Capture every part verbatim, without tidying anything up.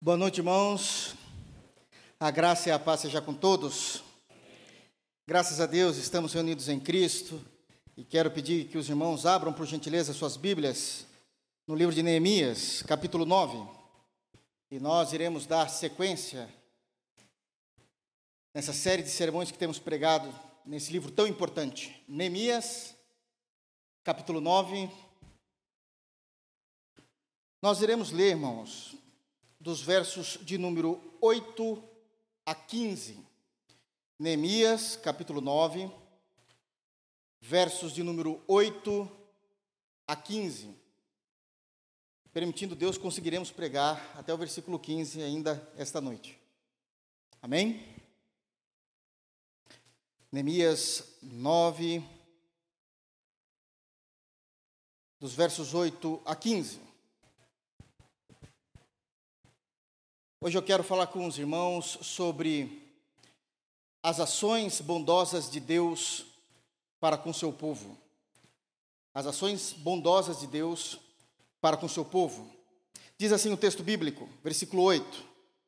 Boa noite, irmãos. A graça e a paz seja com todos. Graças a Deus, estamos reunidos em Cristo e quero pedir que os irmãos abram, por gentileza, suas Bíblias no livro de Neemias, capítulo nove. E nós iremos dar sequência nessa série de sermões que temos pregado nesse livro tão importante. Neemias, capítulo nove. Nós iremos ler, irmãos, dos versos de número oito a quinze. Neemias, capítulo nove, versos de número oito a quinze. Permitindo Deus, conseguiremos pregar até o versículo quinze ainda esta noite. Amém? Neemias nove, dos versos oito a quinze. Hoje eu quero falar com os irmãos sobre as ações bondosas de Deus para com seu povo. As ações bondosas de Deus para com seu povo. Diz assim o texto bíblico, versículo oito.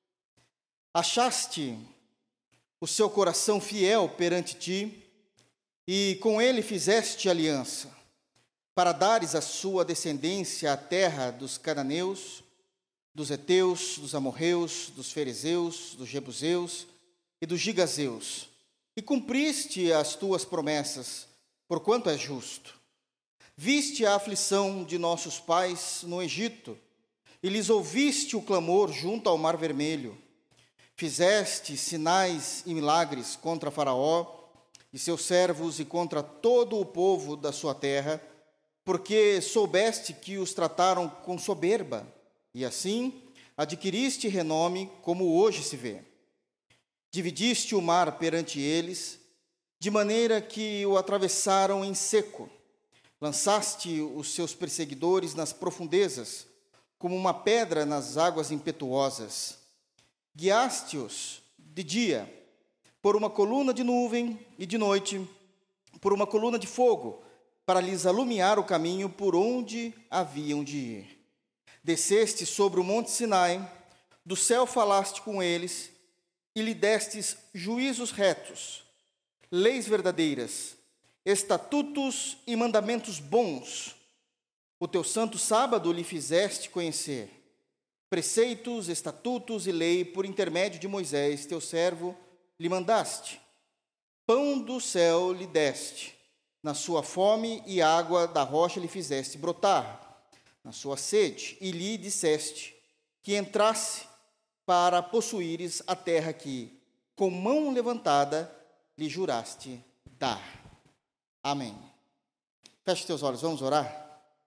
Achaste o seu coração fiel perante ti, e com ele fizeste aliança, para dares à sua descendência a terra dos cananeus, dos heteus, dos amorreus, dos ferezeus, dos jebuseus e dos gigazeus, e cumpriste as tuas promessas, porquanto és justo. Viste a aflição de nossos pais no Egito, e lhes ouviste o clamor junto ao Mar Vermelho. Fizeste sinais e milagres contra Faraó e seus servos e contra todo o povo da sua terra, porque soubeste que os trataram com soberba, e assim adquiriste renome como hoje se vê. Dividiste o mar perante eles, de maneira que o atravessaram em seco. Lançaste os seus perseguidores nas profundezas, como uma pedra nas águas impetuosas. Guiaste-os de dia por uma coluna de nuvem e de noite por uma coluna de fogo, para lhes alumiar o caminho por onde haviam de ir. Desceste sobre o monte Sinai, do céu falaste com eles, e lhe destes juízos retos, leis verdadeiras, estatutos e mandamentos bons. O teu santo sábado lhe fizeste conhecer, preceitos, estatutos e lei, por intermédio de Moisés, teu servo, lhe mandaste. Pão do céu lhe deste, na sua fome, e água da rocha lhe fizeste brotar, na sua sede, e lhe disseste que entrasse para possuíres a terra que, com mão levantada, lhe juraste dar. Amém. Feche teus olhos, vamos orar?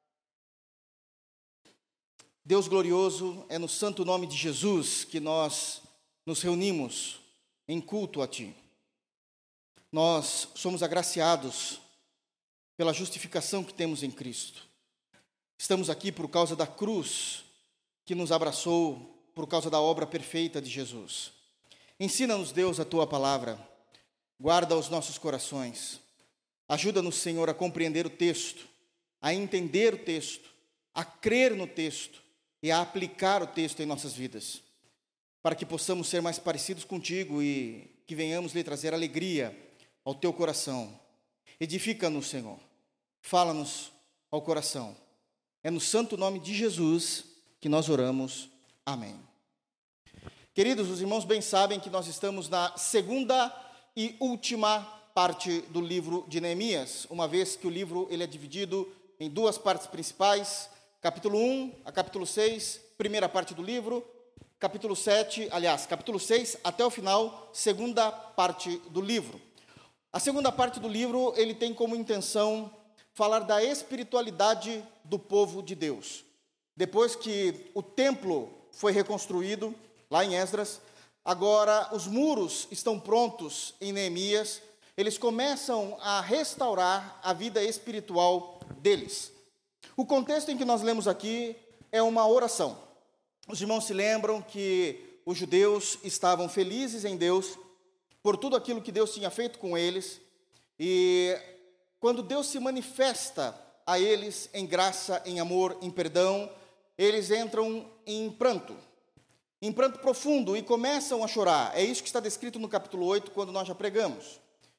Deus glorioso, é no santo nome de Jesus que nós nos reunimos em culto a Ti. Nós somos agraciados pela justificação que temos em Cristo. Estamos aqui por causa da cruz que nos abraçou, por causa da obra perfeita de Jesus. Ensina-nos, Deus, a Tua palavra. Guarda os nossos corações. Ajuda-nos, Senhor, a compreender o texto, a entender o texto, a crer no texto e a aplicar o texto em nossas vidas, para que possamos ser mais parecidos contigo e que venhamos lhe trazer alegria ao Teu coração. Edifica-nos, Senhor. Fala-nos ao coração. É no santo nome de Jesus que nós oramos. Amém. Queridos, os irmãos bem sabem que nós estamos na segunda e última parte do livro de Neemias, uma vez que o livro ele é dividido em duas partes principais, capítulo um a capítulo seis, primeira parte do livro, capítulo sete, aliás, capítulo seis até o final, segunda parte do livro. A segunda parte do livro, ele tem como intenção falar da espiritualidade do povo de Deus. Depois que o templo foi reconstruído, lá em Esdras, agora os muros estão prontos em Neemias, eles começam a restaurar a vida espiritual deles. O contexto em que nós lemos aqui é uma oração. Os irmãos se lembram que os judeus estavam felizes em Deus por tudo aquilo que Deus tinha feito com eles, e quando Deus se manifesta a eles em graça, em amor, em perdão, eles entram em pranto. em pranto profundo e começam a chorar. É isso que está descrito no capítulo oito, quando nós já pregamos.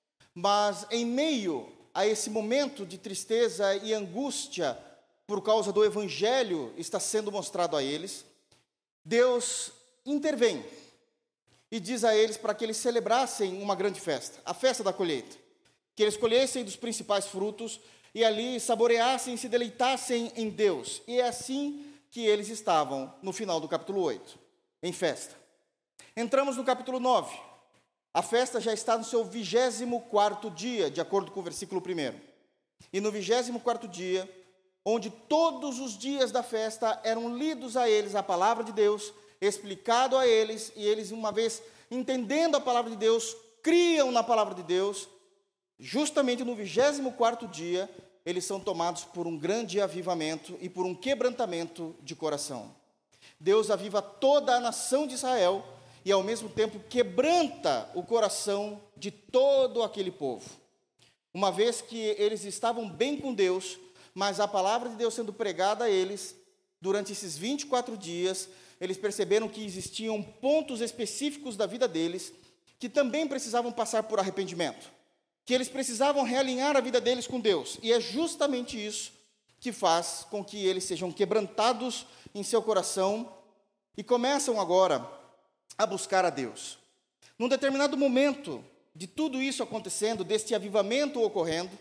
Mas em meio a esse momento de tristeza e angústia, por causa do evangelho está sendo mostrado a eles, Deus intervém e diz a eles para que eles celebrassem uma grande festa, a festa da colheita, que eles colhessem dos principais frutos e ali saboreassem e se deleitassem em Deus. E é assim que eles estavam no final do capítulo oito, em festa. Entramos no capítulo nove. A festa já está no seu vigésimo quarto dia, de acordo com o versículo primeiro. E no vigésimo quarto dia, onde todos os dias da festa eram lidos a eles a palavra de Deus, explicado a eles, e eles, uma vez entendendo a palavra de Deus, criam na palavra de Deus, justamente no vigésimo quarto dia, eles são tomados por um grande avivamento e por um quebrantamento de coração. Deus aviva toda a nação de Israel e, ao mesmo tempo, quebranta o coração de todo aquele povo. Uma vez que eles estavam bem com Deus, mas a palavra de Deus sendo pregada a eles, durante esses vinte e quatro dias, eles perceberam que existiam pontos específicos da vida deles que também precisavam passar por arrependimento, que eles precisavam realinhar a vida deles com Deus. E é justamente isso que faz com que eles sejam quebrantados em seu coração e começam agora a buscar a Deus. Num determinado momento de tudo isso acontecendo, deste avivamento ocorrendo,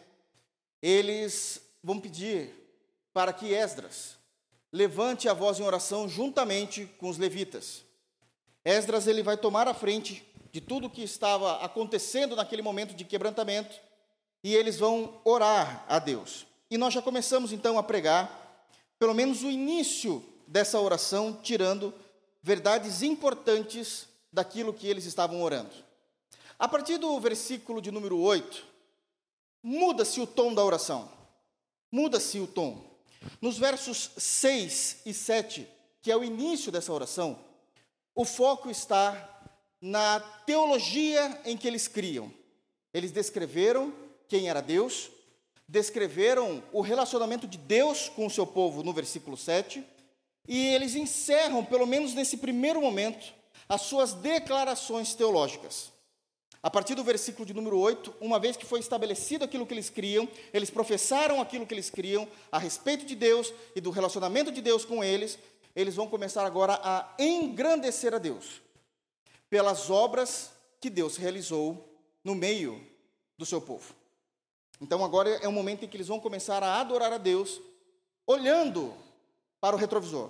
eles vão pedir para que Esdras levante a voz em oração juntamente com os levitas. Esdras, ele vai tomar a frente de tudo que estava acontecendo naquele momento de quebrantamento, e eles vão orar a Deus. E nós já começamos então a pregar, pelo menos o início dessa oração, tirando verdades importantes daquilo que eles estavam orando. A partir do versículo de número oito, muda-se o tom da oração. Muda-se o tom. Nos versos seis e sete, que é o início dessa oração, o foco está na teologia em que eles criam. Eles descreveram quem era Deus, descreveram o relacionamento de Deus com o seu povo no versículo sete, e eles encerram, pelo menos nesse primeiro momento, as suas declarações teológicas. A partir do versículo de número oito, uma vez que foi estabelecido aquilo que eles criam, eles professaram aquilo que eles criam a respeito de Deus e do relacionamento de Deus com eles, eles vão começar agora a engrandecer a Deus pelas obras que Deus realizou no meio do seu povo. Então agora é o momento em que eles vão começar a adorar a Deus, olhando para o retrovisor,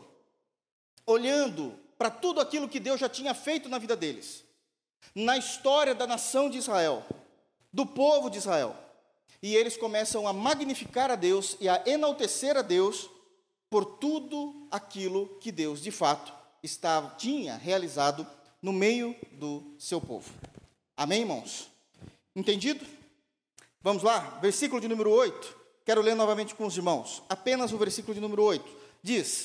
olhando para tudo aquilo que Deus já tinha feito na vida deles, na história da nação de Israel, do povo de Israel. E eles começam a magnificar a Deus e a enaltecer a Deus por tudo aquilo que Deus, de fato, estava, tinha realizado no meio do seu povo. Amém, irmãos? Entendido? Vamos lá, versículo de número oito. Quero ler novamente com os irmãos. Apenas o versículo de número oito. Diz: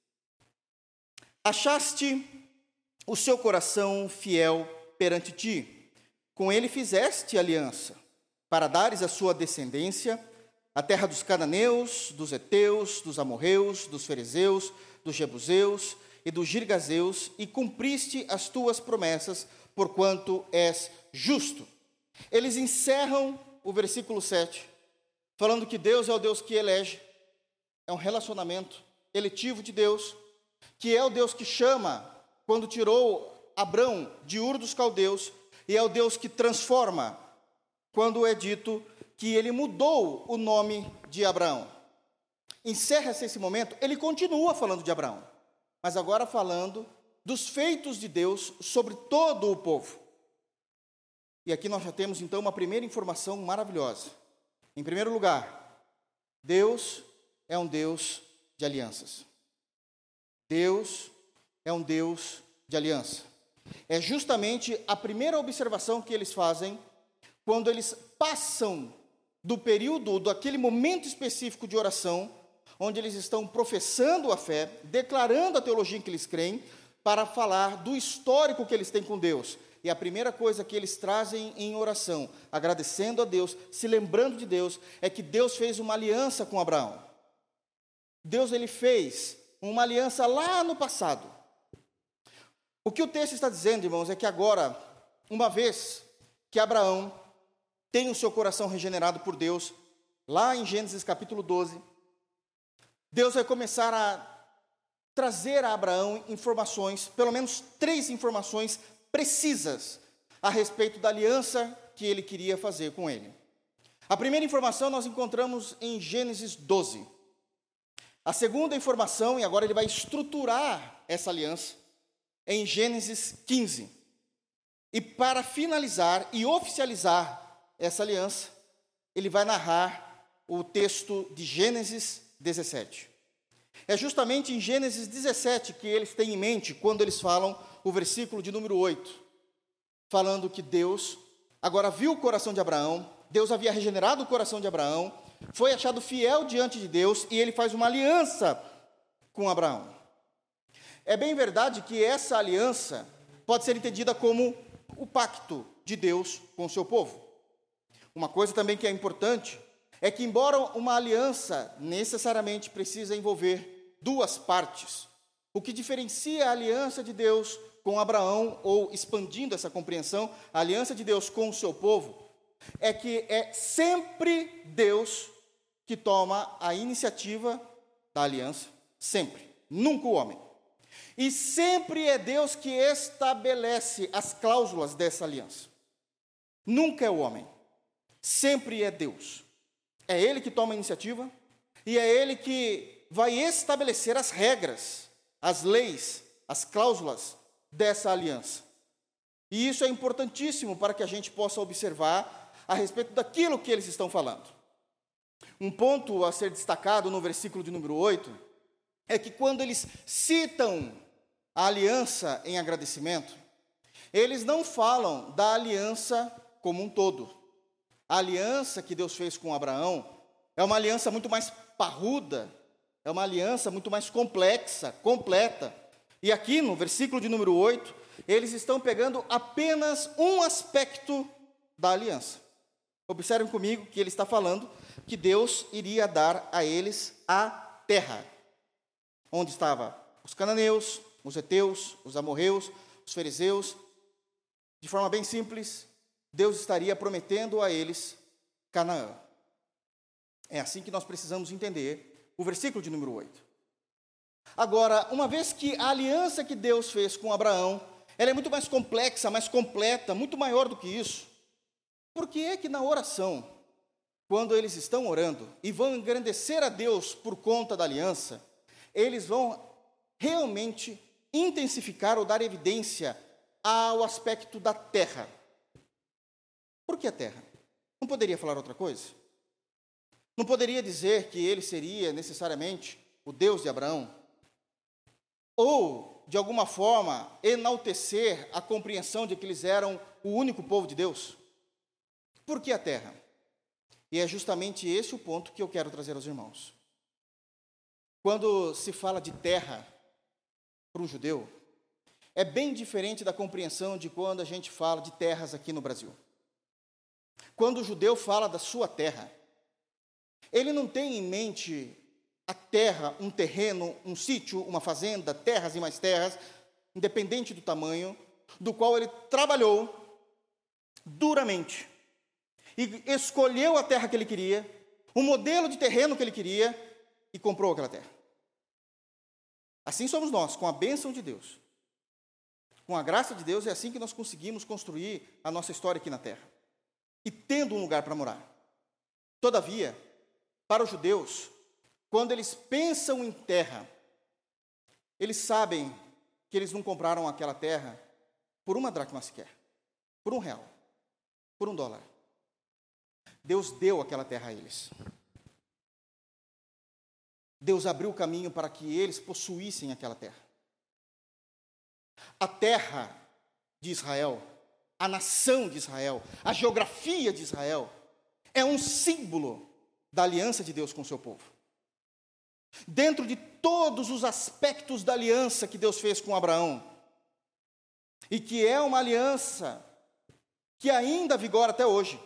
achaste o seu coração fiel perante ti, com ele fizeste aliança, para dares a sua descendência a terra dos cananeus, dos heteus, dos amorreus, dos ferezeus, dos jebuseus e dos girgazeus, e cumpriste as tuas promessas, porquanto és justo. Eles encerram o versículo sete, falando que Deus é o Deus que elege, é um relacionamento eletivo de Deus, que é o Deus que chama, quando tirou Abrão de Ur dos Caldeus, e é o Deus que transforma, quando é dito que ele mudou o nome de Abraão. Encerra-se esse momento, ele continua falando de Abraão, mas agora falando dos feitos de Deus sobre todo o povo. E aqui nós já temos então uma primeira informação maravilhosa. Em primeiro lugar, Deus é um Deus de alianças. Deus é um Deus de aliança. É justamente a primeira observação que eles fazem quando eles passam do período, daquele momento específico de oração, onde eles estão professando a fé, declarando a teologia em que eles creem, para falar do histórico que eles têm com Deus. E a primeira coisa que eles trazem em oração, agradecendo a Deus, se lembrando de Deus, é que Deus fez uma aliança com Abraão. Deus ele fez uma aliança lá no passado. O que o texto está dizendo, irmãos, é que agora, uma vez que Abraão tem o seu coração regenerado por Deus, lá em Gênesis capítulo doze, Deus vai começar a trazer a Abraão informações, pelo menos três informações precisas a respeito da aliança que ele queria fazer com ele. A primeira informação nós encontramos em Gênesis doze. A segunda informação, e agora ele vai estruturar essa aliança, é em Gênesis quinze. E para finalizar e oficializar essa aliança, ele vai narrar o texto de Gênesis dezessete. É justamente em Gênesis dezessete que eles têm em mente quando eles falam o versículo de número oito, falando que Deus agora viu o coração de Abraão, Deus havia regenerado o coração de Abraão, foi achado fiel diante de Deus e ele faz uma aliança com Abraão. É bem verdade que essa aliança pode ser entendida como o pacto de Deus com o seu povo. Uma coisa também que é importante é que, embora uma aliança necessariamente precisa envolver duas partes, o que diferencia a aliança de Deus com Abraão, ou expandindo essa compreensão, a aliança de Deus com o seu povo, é que é sempre Deus que toma a iniciativa da aliança, sempre, nunca o homem. E sempre é Deus que estabelece as cláusulas dessa aliança. Nunca é o homem, sempre é Deus. É Ele que toma a iniciativa e é Ele que vai estabelecer as regras, as leis, as cláusulas dessa aliança. E isso é importantíssimo para que a gente possa observar a respeito daquilo que eles estão falando. Um ponto a ser destacado no versículo de número oito é que quando eles citam a aliança em agradecimento, eles não falam da aliança como um todo. A aliança que Deus fez com Abraão é uma aliança muito mais parruda, é uma aliança muito mais complexa, completa. E aqui no versículo de número oito, eles estão pegando apenas um aspecto da aliança. Observem comigo que ele está falando que Deus iria dar a eles a terra, onde estavam os cananeus, os heteus, os amorreus, os fariseus. De forma bem simples, Deus estaria prometendo a eles Canaã. É assim que nós precisamos entender o versículo de número oito. Agora, uma vez que a aliança que Deus fez com Abraão, ela é muito mais complexa, mais completa, muito maior do que isso, por que é que na oração, quando eles estão orando e vão engrandecer a Deus por conta da aliança, eles vão realmente intensificar ou dar evidência ao aspecto da terra? Por que a terra? Não poderia falar outra coisa? Não poderia dizer que ele seria necessariamente o Deus de Abraão? Ou, de alguma forma, enaltecer a compreensão de que eles eram o único povo de Deus? Por que a terra? E é justamente esse o ponto que eu quero trazer aos irmãos. Quando se fala de terra para um judeu, é bem diferente da compreensão de quando a gente fala de terras aqui no Brasil. Quando o judeu fala da sua terra, ele não tem em mente a terra, um terreno, um sítio, uma fazenda, terras e mais terras, independente do tamanho, do qual ele trabalhou duramente e escolheu a terra que ele queria, o modelo de terreno que ele queria e comprou aquela terra. Assim somos nós, com a bênção de Deus. Com a graça de Deus, é assim que nós conseguimos construir a nossa história aqui na terra. E tendo um lugar para morar. Todavia, para os judeus, quando eles pensam em terra, eles sabem que eles não compraram aquela terra por uma dracma sequer, por um real, por um dólar. Deus deu aquela terra a eles. Deus abriu o caminho para que eles possuíssem aquela terra. A terra de Israel, a nação de Israel, a geografia de Israel, é um símbolo da aliança de Deus com o seu povo. Dentro de todos os aspectos da aliança que Deus fez com Abraão, e que é uma aliança que ainda vigora até hoje,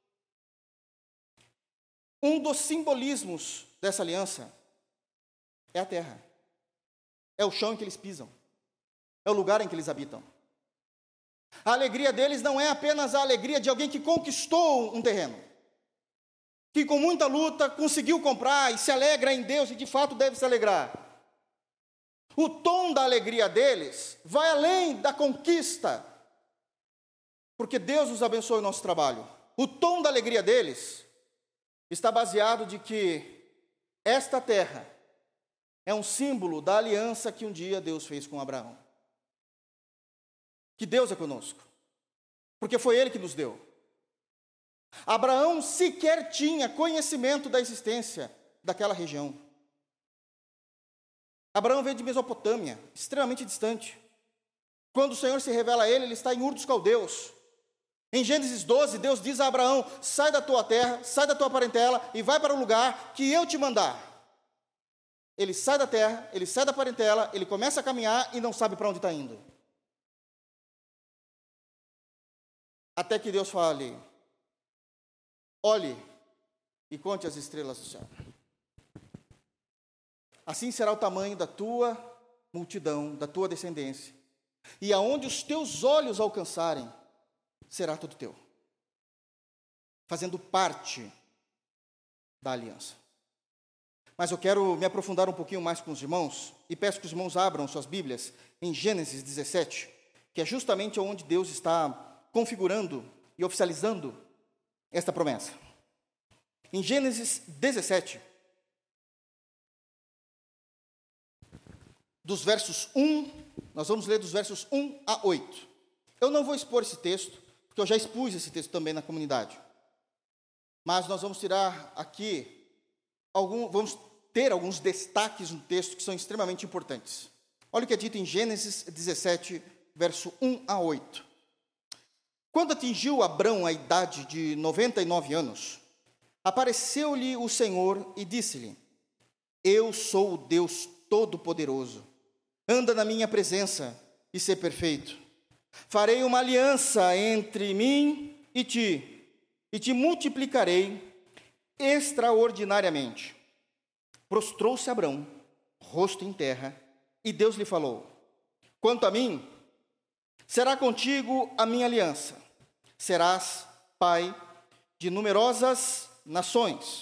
um dos simbolismos dessa aliança é a terra, é o chão em que eles pisam, é o lugar em que eles habitam. A alegria deles não é apenas a alegria de alguém que conquistou um terreno, que com muita luta conseguiu comprar e se alegra em Deus e de fato deve se alegrar. O tom da alegria deles vai além da conquista, porque Deus nos abençoe o nosso trabalho. O tom da alegria deles está baseado de que esta terra é um símbolo da aliança que um dia Deus fez com Abraão. Que Deus é conosco, porque foi Ele que nos deu. Abraão sequer tinha conhecimento da existência daquela região. Abraão veio de Mesopotâmia, extremamente distante. Quando o Senhor se revela a ele, ele está em Ur dos Caldeus. Em Gênesis doze, Deus diz a Abraão: sai da tua terra, sai da tua parentela e vai para o lugar que eu te mandar. Ele sai da terra, ele sai da parentela, ele começa a caminhar e não sabe para onde está indo. Até que Deus fale: olhe e conte as estrelas do céu. Assim será o tamanho da tua multidão, da tua descendência. E aonde os teus olhos alcançarem, será tudo teu. Fazendo parte da aliança. Mas eu quero me aprofundar um pouquinho mais com os irmãos, e peço que os irmãos abram suas Bíblias em Gênesis dezessete, que é justamente onde Deus está configurando e oficializando esta promessa. Em Gênesis dezessete, dos versos um, nós vamos ler dos versos um a oito. Eu não vou expor esse texto, porque eu já expus esse texto também na comunidade. Mas nós vamos tirar aqui, algum, vamos ter alguns destaques no texto que são extremamente importantes. Olha o que é dito em Gênesis dezessete, verso um a oito. Quando atingiu Abrão a idade de noventa e nove anos, apareceu-lhe o Senhor e disse-lhe: eu sou o Deus Todo-Poderoso, anda na minha presença e sê perfeito. Farei uma aliança entre mim e ti, e te multiplicarei extraordinariamente. Prostrou-se Abrão, rosto em terra, e Deus lhe falou: quanto a mim, será contigo a minha aliança. Serás pai de numerosas nações.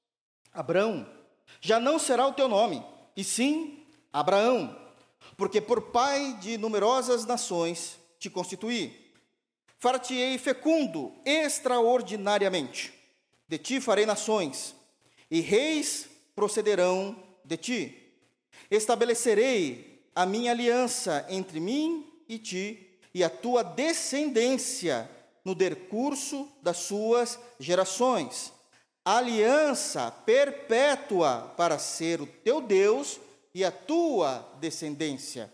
Abrão já não será o teu nome, e sim Abraão, porque por pai de numerosas nações te constituí. Far-te-ei fecundo extraordinariamente. De ti farei nações, e reis procederão de ti. Estabelecerei a minha aliança entre mim e ti, e a tua descendência no decurso das suas gerações. Aliança perpétua para ser o teu Deus e a tua descendência.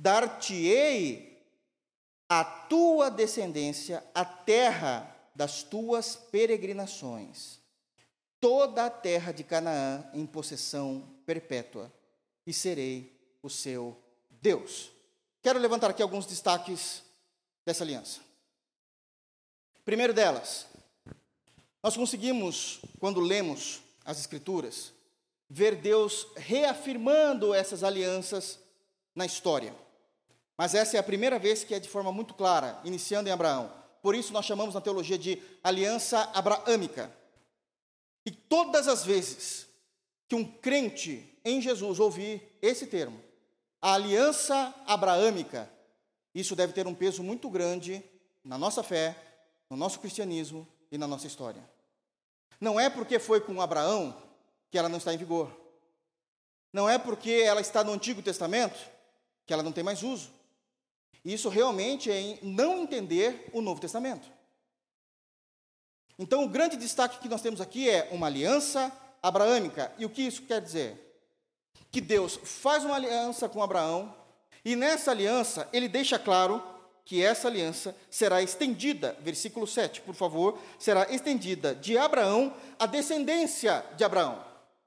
Dar-te-ei a tua descendência a terra das tuas peregrinações, toda a terra de Canaã em possessão perpétua, e serei o seu Deus. Quero levantar aqui alguns destaques dessa aliança. Primeiro delas, nós conseguimos, quando lemos as Escrituras, ver Deus reafirmando essas alianças na história. Mas essa é a primeira vez que é de forma muito clara, iniciando em Abraão. Por isso nós chamamos na teologia de aliança abraâmica. E todas as vezes que um crente em Jesus ouvir esse termo, a aliança abraâmica, isso deve ter um peso muito grande na nossa fé, no nosso cristianismo e na nossa história. Não é porque foi com Abraão que ela não está em vigor. Não é porque ela está no Antigo Testamento que ela não tem mais uso. Isso realmente é em não entender o Novo Testamento. Então, o grande destaque que nós temos aqui é uma aliança abraâmica. E o que isso quer dizer? Que Deus faz uma aliança com Abraão, e nessa aliança ele deixa claro que essa aliança será estendida, versículo sete, por favor, será estendida de Abraão à descendência de Abraão.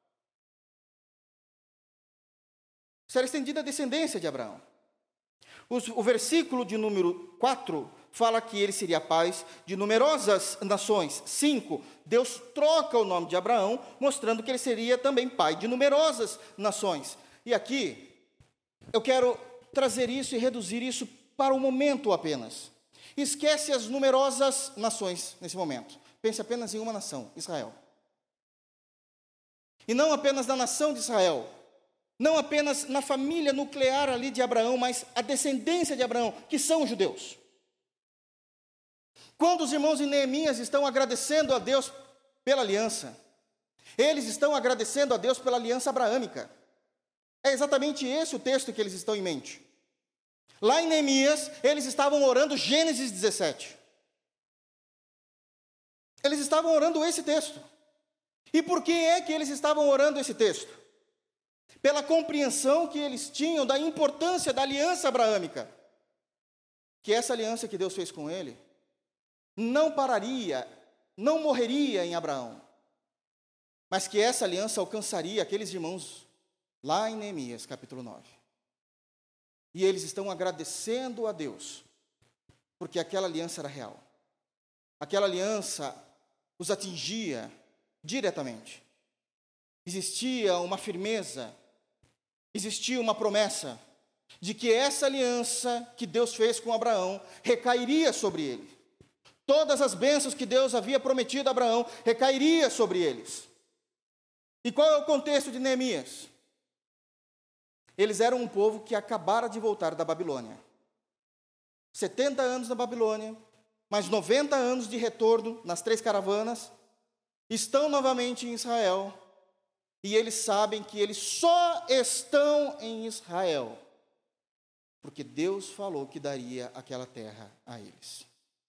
Será estendida a descendência de Abraão. O versículo de número quatro fala que ele seria pai de numerosas nações. cinco, Deus troca o nome de Abraão, mostrando que ele seria também pai de numerosas nações. E aqui, eu quero trazer isso e reduzir isso para o momento apenas. Esquece as numerosas nações nesse momento. Pense apenas em uma nação, Israel. E não apenas na nação de Israel, não apenas na família nuclear ali de Abraão, mas a descendência de Abraão, que são os judeus. Quando os irmãos em Neemias estão agradecendo a Deus pela aliança, eles estão agradecendo a Deus pela aliança abraâmica. É exatamente esse o texto que eles estão em mente. Lá em Neemias, eles estavam orando Gênesis dezessete. Eles estavam orando esse texto. E por que é que eles estavam orando esse texto? Pela compreensão que eles tinham da importância da aliança abraâmica. Que essa aliança que Deus fez com ele não pararia, não morreria em Abraão, mas que essa aliança alcançaria aqueles irmãos lá em Neemias, capítulo nove. E eles estão agradecendo a Deus, porque aquela aliança era real. Aquela aliança os atingia diretamente. Existia uma firmeza, existia uma promessa de que essa aliança que Deus fez com Abraão recairia sobre ele. Todas as bênçãos que Deus havia prometido a Abraão recairia sobre eles. E qual é o contexto de Neemias? Eles eram um povo que acabara de voltar da Babilônia. setenta anos na Babilônia, mais noventa anos de retorno nas três caravanas, estão novamente em Israel, e eles sabem que eles só estão em Israel, porque Deus falou que daria aquela terra a eles.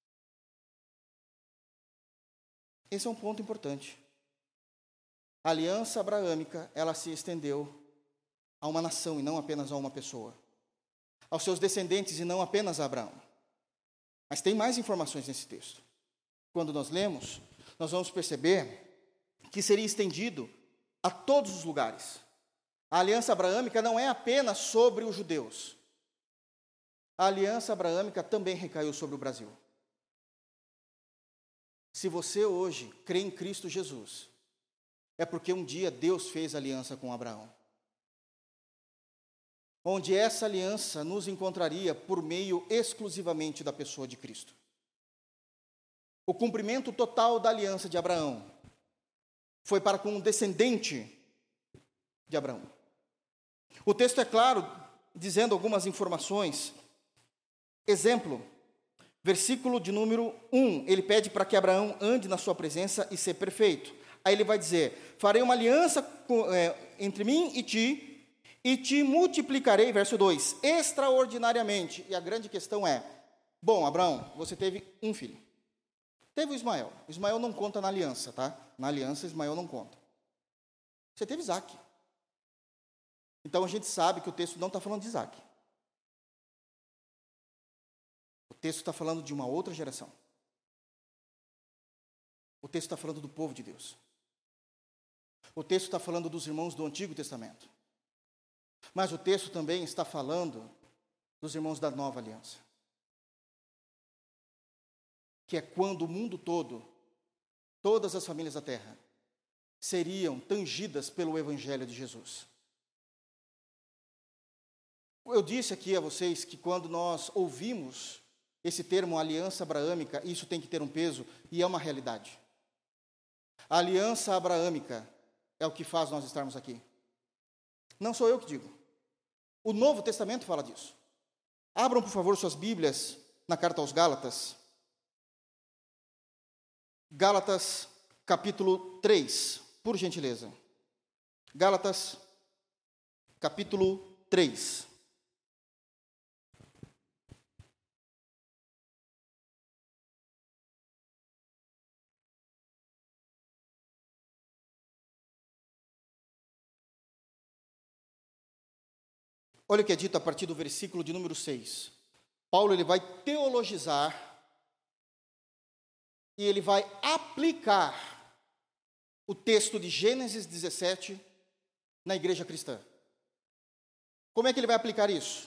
Esse é um ponto importante. A aliança abraâmica, ela se estendeu a uma nação e não apenas a uma pessoa, aos seus descendentes e não apenas a Abraão. Mas tem mais informações nesse texto. Quando nós lemos, nós vamos perceber que seria estendido a todos os lugares. A aliança abraâmica não é apenas sobre os judeus. A aliança abraâmica também recaiu sobre o Brasil. Se você hoje crê em Cristo Jesus, é porque um dia Deus fez aliança com Abraão. Onde essa aliança nos encontraria por meio exclusivamente da pessoa de Cristo. O cumprimento total da aliança de Abraão foi para com um descendente de Abraão. O texto é claro, dizendo algumas informações. Exemplo, versículo de número um, ele pede para que Abraão ande na sua presença e ser perfeito. Aí ele vai dizer, farei uma aliança com, é, entre mim e ti, e te multiplicarei, verso dois, extraordinariamente. E a grande questão é, bom, Abraão, você teve um filho. Teve o Ismael. O Ismael não conta na aliança, tá? Na aliança, Ismael não conta. Você teve Isaac. Então, a gente sabe que o texto não está falando de Isaac. O texto está falando de uma outra geração. O texto está falando do povo de Deus. O texto está falando dos irmãos do Antigo Testamento. Mas o texto também está falando dos irmãos da Nova Aliança. Que é quando o mundo todo, todas as famílias da terra, seriam tangidas pelo Evangelho de Jesus. Eu disse aqui a vocês que quando nós ouvimos esse termo aliança abraâmica, isso tem que ter um peso e é uma realidade. A aliança abraâmica é o que faz nós estarmos aqui. Não sou eu que digo. O Novo Testamento fala disso. Abram, por favor, suas Bíblias na carta aos Gálatas. Gálatas, capítulo três, por gentileza. Gálatas, capítulo três. Olha o que é dito a partir do versículo de número seis. Paulo ele vai teologizar e ele vai aplicar o texto de Gênesis dezessete na igreja cristã. Como é que ele vai aplicar isso?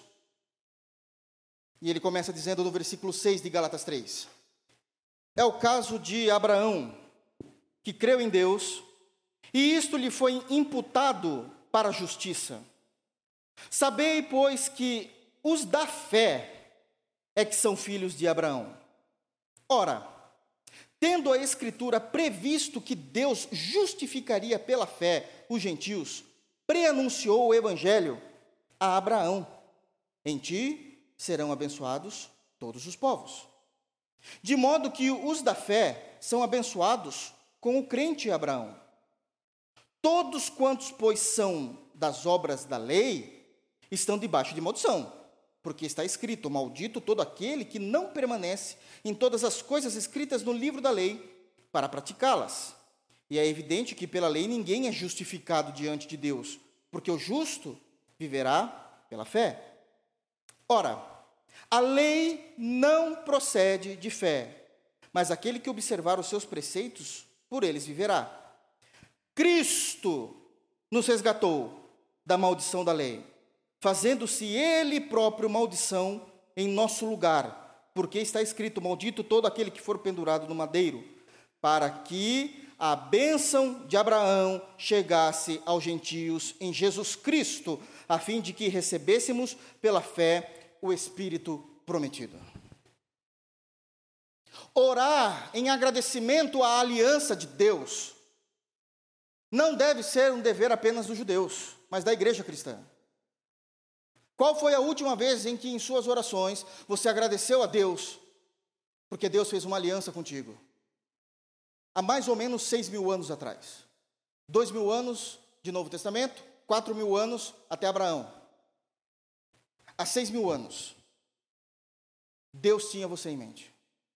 E ele começa dizendo no versículo seis de Gálatas três. É o caso de Abraão, que creu em Deus, e isto lhe foi imputado para a justiça. Sabei, pois, que os da fé é que são filhos de Abraão. Ora, tendo a Escritura previsto que Deus justificaria pela fé os gentios, preanunciou o Evangelho a Abraão: em ti serão abençoados todos os povos. De modo que os da fé são abençoados com o crente Abraão. Todos quantos, pois, são das obras da lei, estão debaixo de maldição, porque está escrito: maldito todo aquele que não permanece em todas as coisas escritas no livro da lei para praticá-las. E é evidente que pela lei ninguém é justificado diante de Deus, porque o justo viverá pela fé. Ora, a lei não procede de fé, mas aquele que observar os seus preceitos, por eles viverá. Cristo nos resgatou da maldição da lei, fazendo-se Ele próprio maldição em nosso lugar, porque está escrito: maldito todo aquele que for pendurado no madeiro, para que a bênção de Abraão chegasse aos gentios em Jesus Cristo, a fim de que recebêssemos pela fé o Espírito prometido. Orar em agradecimento à aliança de Deus não deve ser um dever apenas dos judeus, mas da igreja cristã. Qual foi a última vez em que em suas orações você agradeceu a Deus porque Deus fez uma aliança contigo? Há mais ou menos seis mil anos atrás. Dois mil anos de Novo Testamento, quatro mil anos até Abraão. Há seis mil anos, Deus tinha você em mente.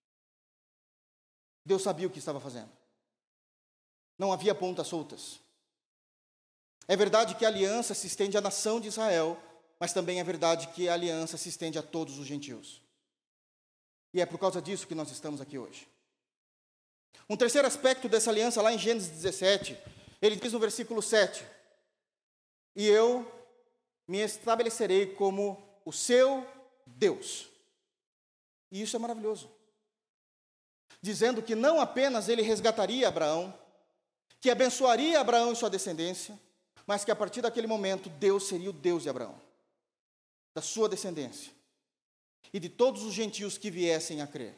Deus sabia o que estava fazendo. Não havia pontas soltas. É verdade que a aliança se estende à nação de Israel, mas também é verdade que a aliança se estende a todos os gentios. E é por causa disso que nós estamos aqui hoje. Um terceiro aspecto dessa aliança, lá em Gênesis dezessete, ele diz no versículo sete: e eu me estabelecerei como o seu Deus. E isso é maravilhoso. Dizendo que não apenas ele resgataria Abraão, que abençoaria Abraão e sua descendência, mas que a partir daquele momento Deus seria o Deus de Abraão, da sua descendência e de todos os gentios que viessem a crer.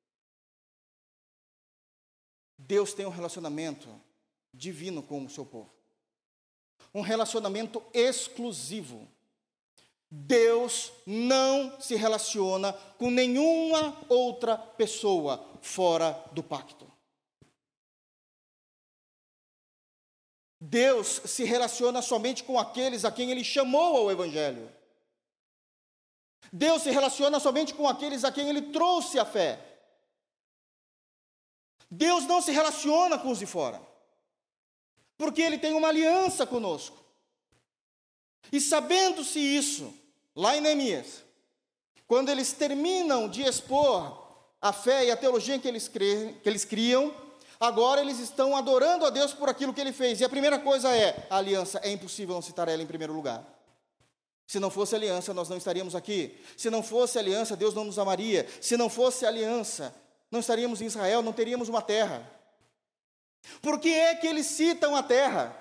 Deus tem um relacionamento divino com o seu povo, um relacionamento exclusivo. Deus não se relaciona com nenhuma outra pessoa fora do pacto. Deus se relaciona somente com aqueles a quem Ele chamou ao Evangelho. Deus se relaciona somente com aqueles a quem Ele trouxe a fé. Deus não se relaciona com os de fora, porque Ele tem uma aliança conosco. E sabendo-se isso, lá em Neemias, quando eles terminam de expor a fé e a teologia que eles, cre... que eles criam, agora eles estão adorando a Deus por aquilo que Ele fez. E a primeira coisa é, a aliança. É impossível não citar ela em primeiro lugar. Se não fosse aliança, nós não estaríamos aqui. Se não fosse aliança, Deus não nos amaria. Se não fosse aliança, não estaríamos em Israel, não teríamos uma terra. Por que é que eles citam a terra?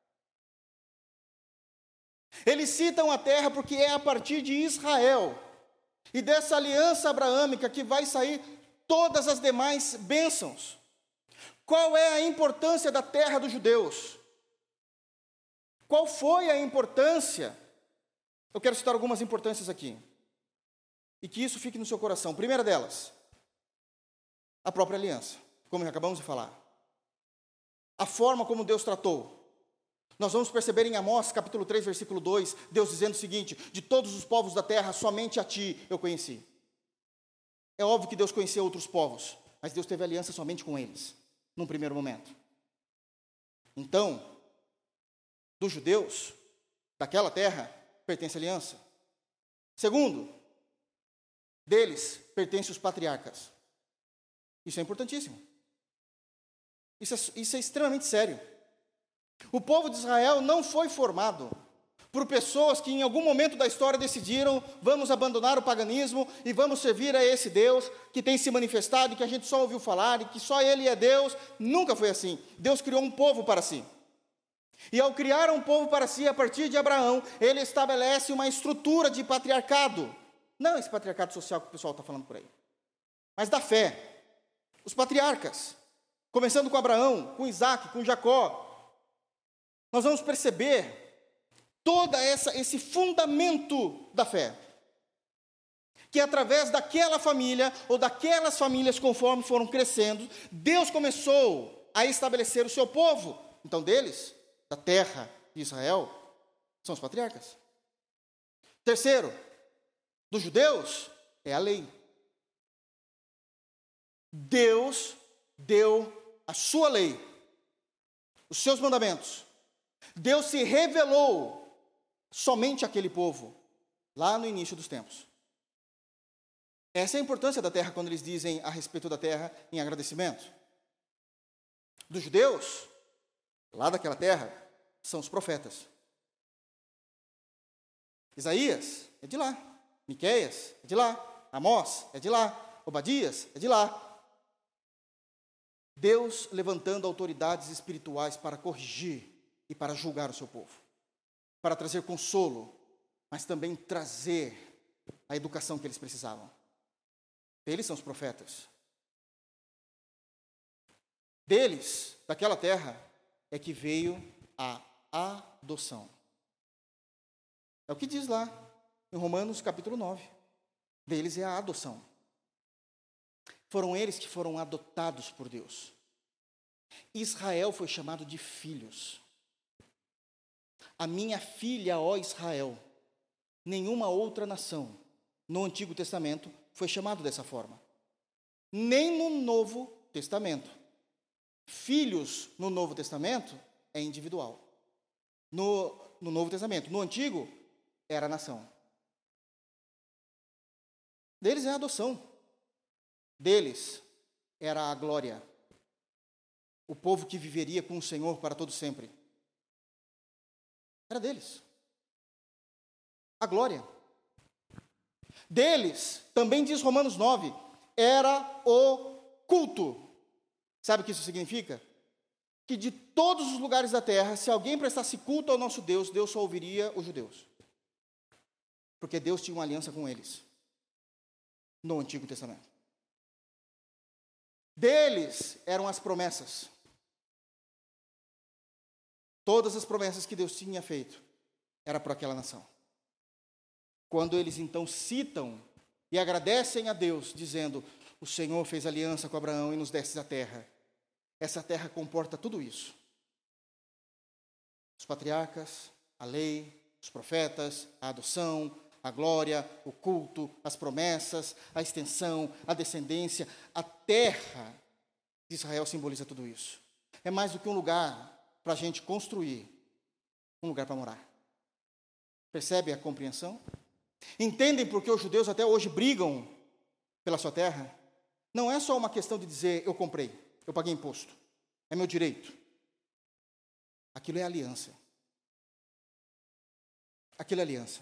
Eles citam a terra porque é a partir de Israel e dessa aliança abraâmica que vai sair todas as demais bênçãos. Qual é a importância da terra dos judeus? Qual foi a importância? Eu quero citar algumas importâncias aqui, e que isso fique no seu coração. Primeira delas, a própria aliança, como acabamos de falar. A forma como Deus tratou. Nós vamos perceber em Amós, capítulo três, versículo dois, Deus dizendo o seguinte: de todos os povos da terra, somente a ti eu conheci. É óbvio que Deus conhecia outros povos, mas Deus teve aliança somente com eles, num primeiro momento. Então, dos judeus, daquela terra, pertence a aliança. Segundo, deles pertence os patriarcas. Isso é importantíssimo. Isso é, isso é extremamente sério. O povo de Israel não foi formado por pessoas que em algum momento da história decidiram: vamos abandonar o paganismo e vamos servir a esse Deus que tem se manifestado e que a gente só ouviu falar e que só Ele é Deus. Nunca foi assim. Deus criou um povo para si. E ao criar um povo para si, a partir de Abraão, ele estabelece uma estrutura de patriarcado. Não esse patriarcado social que o pessoal está falando por aí, mas da fé. Os patriarcas, começando com Abraão, com Isaac, com Jacó, nós vamos perceber todo esse fundamento da fé. Que através daquela família, ou daquelas famílias conforme foram crescendo, Deus começou a estabelecer o seu povo. Então, deles, da terra de Israel, são os patriarcas. Terceiro, dos judeus, é a lei. Deus deu a sua lei, os seus mandamentos. Deus se revelou somente àquele povo, lá no início dos tempos. Essa é a importância da terra quando eles dizem a respeito da terra em agradecimento. Dos judeus, lá daquela terra, são os profetas. Isaías é de lá, Miqueias é de lá, Amós é de lá, Obadias é de lá. Deus levantando autoridades espirituais para corrigir e para julgar o seu povo, para trazer consolo, mas também trazer a educação que eles precisavam. Eles são os profetas. Deles, daquela terra, é que veio a adoção. É o que diz lá em Romanos capítulo nove. Deles é a adoção. Foram eles que foram adotados por Deus. Israel foi chamado de filhos. A minha filha, ó Israel. Nenhuma outra nação no Antigo Testamento foi chamado dessa forma. Nem no Novo Testamento. Filhos no Novo Testamento é individual. No, no Novo Testamento. No Antigo, era a nação. Deles é a adoção. Deles era a glória. O povo que viveria com o Senhor para todo sempre. Era deles. A glória. Deles, também diz Romanos nove, era o culto. Sabe o que isso significa? Que de todos os lugares da terra, se alguém prestasse culto ao nosso Deus, Deus só ouviria os judeus. Porque Deus tinha uma aliança com eles, no Antigo Testamento. Deles eram as promessas. Todas as promessas que Deus tinha feito, era para aquela nação. Quando eles então citam e agradecem a Deus, dizendo, o Senhor fez aliança com Abraão e nos deste a terra. Essa terra comporta tudo isso. Os patriarcas, a lei, os profetas, a adoção, a glória, o culto, as promessas, a extensão, a descendência. A terra de Israel simboliza tudo isso. É mais do que um lugar para a gente construir, um lugar para morar. Percebe a compreensão? Entendem por que os judeus até hoje brigam pela sua terra? Não é só uma questão de dizer, eu comprei, eu paguei imposto, é meu direito. Aquilo é aliança. Aquilo é aliança.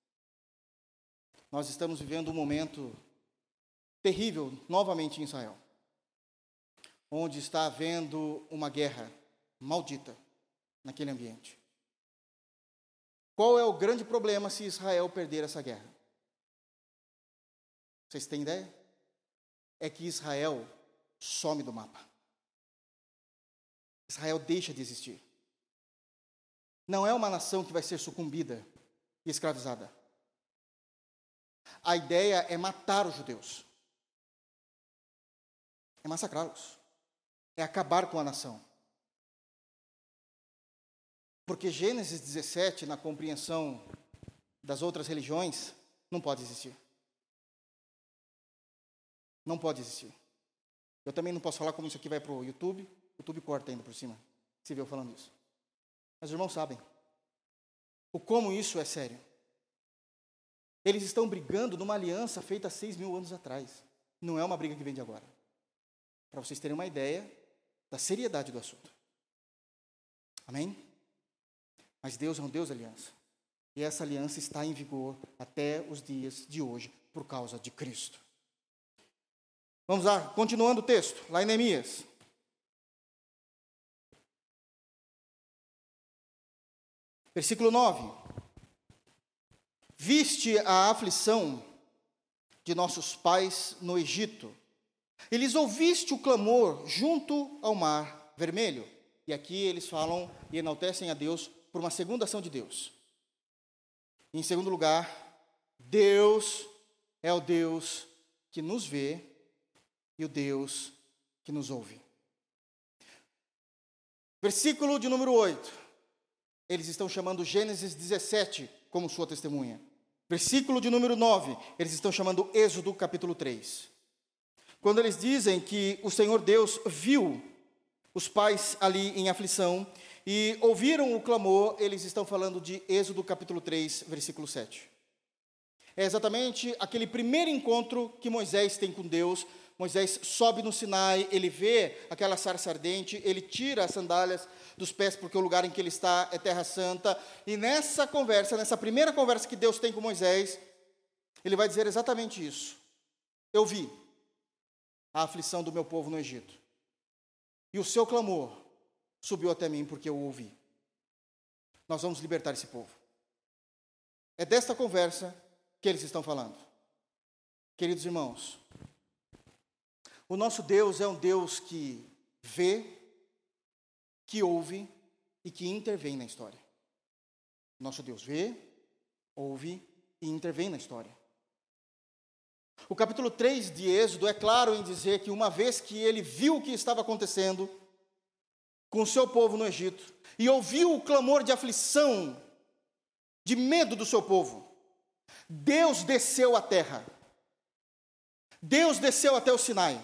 Nós estamos vivendo um momento terrível, novamente em Israel, onde está havendo uma guerra maldita naquele ambiente. Qual é o grande problema se Israel perder essa guerra? Vocês têm ideia? É que Israel some do mapa. Israel deixa de existir. Não é uma nação que vai ser sucumbida e escravizada. A ideia é matar os judeus. É massacrá-los. É acabar com a nação. Porque Gênesis dezessete, na compreensão das outras religiões, não pode existir. Não pode existir. Eu também não posso falar como isso aqui vai para o YouTube. O YouTube corta ainda por cima, se vê eu falando isso. Mas os irmãos sabem o como isso é sério. Eles estão brigando numa aliança feita há seis mil anos atrás. Não é uma briga que vem de agora. Para vocês terem uma ideia da seriedade do assunto. Amém? Mas Deus é um Deus de aliança. E essa aliança está em vigor até os dias de hoje, por causa de Cristo. Vamos lá, continuando o texto, lá em Neemias. Versículo nove. Viste a aflição de nossos pais no Egito, e lhes ouviste o clamor junto ao mar vermelho. E aqui eles falam e enaltecem a Deus por uma segunda ação de Deus. Em segundo lugar, Deus é o Deus que nos vê e o Deus que nos ouve. Versículo de número oito. Eles estão chamando Gênesis dezessete como sua testemunha. Versículo de número nove. Eles estão chamando Êxodo capítulo três. Quando eles dizem que o Senhor Deus viu os pais ali em aflição e ouviram o clamor, eles estão falando de Êxodo capítulo três, versículo sete. É exatamente aquele primeiro encontro que Moisés tem com Deus. Moisés sobe no Sinai, ele vê aquela sarça ardente, ele tira as sandálias dos pés, porque o lugar em que ele está é terra santa, e nessa conversa, nessa primeira conversa que Deus tem com Moisés, ele vai dizer exatamente isso. Eu vi a aflição do meu povo no Egito, e o seu clamor subiu até mim, porque eu o ouvi. Nós vamos libertar esse povo. É desta conversa que eles estão falando. Queridos irmãos, o nosso Deus é um Deus que vê, que ouve e que intervém na história. Nosso Deus vê, ouve e intervém na história. O capítulo três de Êxodo é claro em dizer que uma vez que ele viu o que estava acontecendo com o seu povo no Egito e ouviu o clamor de aflição, de medo do seu povo, Deus desceu à terra. Deus desceu até o Sinai.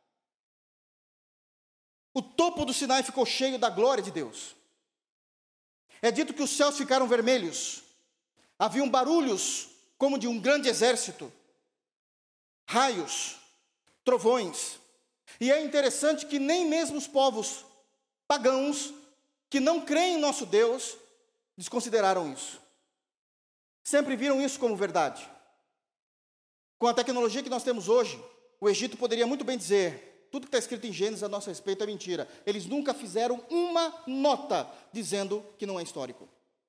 O topo do Sinai ficou cheio da glória de Deus. É dito que os céus ficaram vermelhos. Haviam barulhos como de um grande exército. Raios, trovões. E é interessante que nem mesmo os povos pagãos, que não creem em nosso Deus, desconsideraram isso. Sempre viram isso como verdade. Com a tecnologia que nós temos hoje, o Egito poderia muito bem dizer: tudo que está escrito em Gênesis a nosso respeito é mentira. Eles nunca fizeram uma nota dizendo que não é histórico.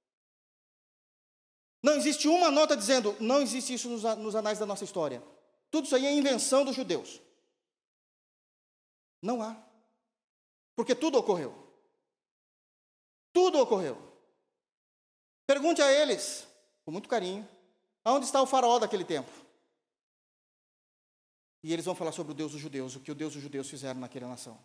Não existe uma nota dizendo, não existe isso nos, nos anais da nossa história. Tudo isso aí é invenção dos judeus. Não há. Porque tudo ocorreu. Tudo ocorreu. Pergunte a eles, com muito carinho, aonde está o faraó daquele tempo? E eles vão falar sobre o Deus dos judeus, o que o Deus dos judeus fizeram naquela nação.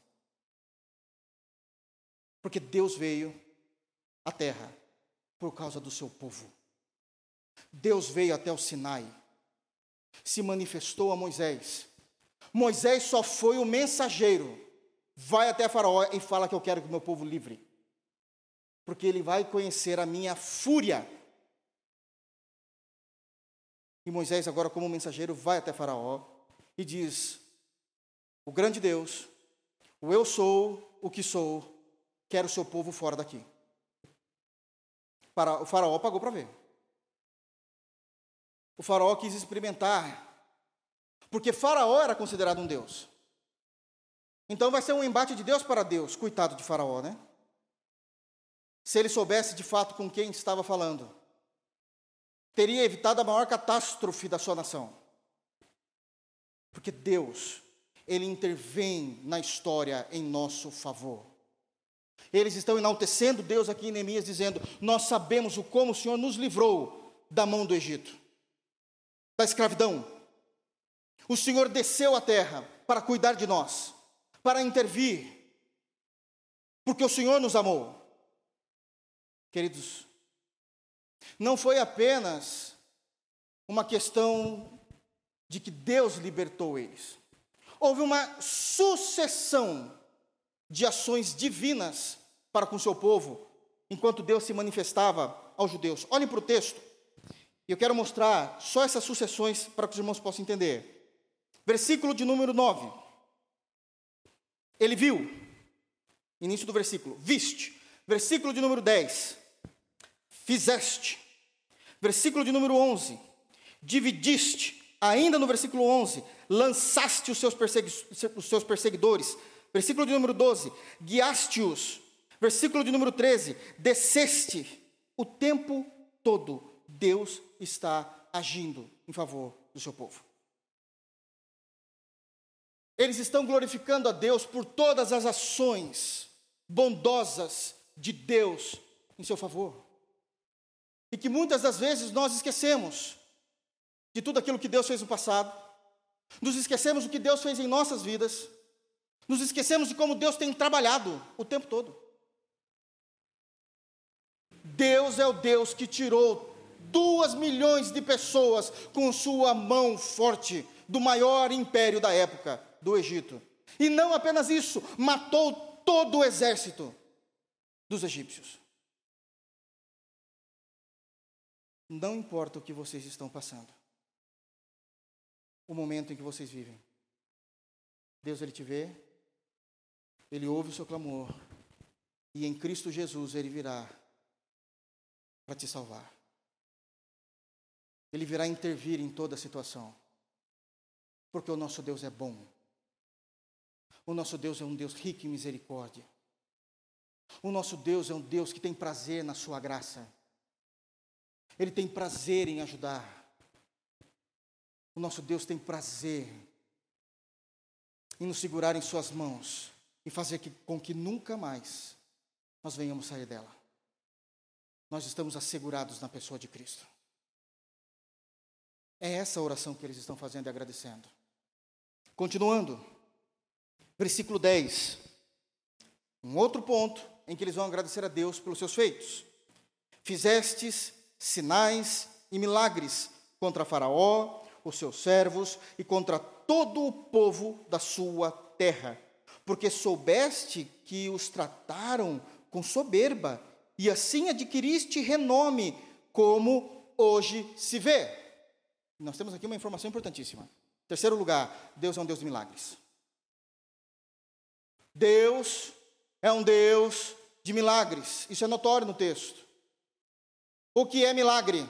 Porque Deus veio à terra por causa do seu povo. Deus veio até o Sinai, se manifestou a Moisés. Moisés só foi o mensageiro. Vai até Faraó e fala que eu quero que o meu povo livre. Porque ele vai conhecer a minha fúria. E Moisés agora, como mensageiro, vai até Faraó e diz: o grande Deus, o eu sou o que sou, quero o seu povo fora daqui. O faraó pagou para ver. O faraó quis experimentar, porque faraó era considerado um Deus. Então vai ser um embate de Deus para Deus, coitado de faraó, né? Se ele soubesse de fato com quem estava falando, teria evitado a maior catástrofe da sua nação. Porque Deus, Ele intervém na história em nosso favor. Eles estão enaltecendo Deus aqui em Neemias, dizendo: nós sabemos o como o Senhor nos livrou da mão do Egito, da escravidão. O Senhor desceu à terra para cuidar de nós, para intervir, porque o Senhor nos amou. Queridos, não foi apenas uma questão de que Deus libertou eles. Houve uma sucessão de ações divinas para com o seu povo, enquanto Deus se manifestava aos judeus. Olhem para o texto, e eu quero mostrar só essas sucessões para que os irmãos possam entender. Versículo de número nove. Ele viu, início do versículo, viste. Versículo de número dez, fizeste. Versículo de número onze, dividiste. Ainda no versículo onze, lançaste os seus, persegui- os seus perseguidores. Versículo de número doze, guiaste-os. Versículo de número treze, desceste O tempo todo, Deus está agindo em favor do seu povo. Eles estão glorificando a Deus por todas as ações bondosas de Deus em seu favor. E que muitas das vezes nós esquecemos de tudo aquilo que Deus fez no passado, nos esquecemos do que Deus fez em nossas vidas, nos esquecemos de como Deus tem trabalhado o tempo todo. Deus é o Deus que tirou duas milhões de pessoas com sua mão forte do maior império da época, do Egito. E não apenas isso, matou todo o exército dos egípcios. Não importa o que vocês estão passando, o momento em que vocês vivem, Deus, Ele te vê, Ele ouve o seu clamor, e em Cristo Jesus Ele virá para te salvar. Ele virá intervir em toda a situação, porque o nosso Deus é bom. O nosso Deus é um Deus rico em misericórdia. O nosso Deus é um Deus que tem prazer na sua graça. Ele tem prazer em ajudar. O nosso Deus tem prazer em nos segurar em suas mãos e fazer que, com que nunca mais nós venhamos sair dela. Nós estamos assegurados na pessoa de Cristo. É essa a oração que eles estão fazendo e agradecendo. Continuando, versículo dez. Um outro ponto em que eles vão agradecer a Deus pelos seus feitos. Fizestes sinais e milagres contra Faraó, os seus servos e contra todo o povo da sua terra, porque soubeste que os trataram com soberba, e assim adquiriste renome, como hoje se vê. Nós temos aqui uma informação importantíssima. Terceiro lugar, Deus é um Deus de milagres. Deus é um Deus de milagres. Isso é notório no texto. O que é milagre?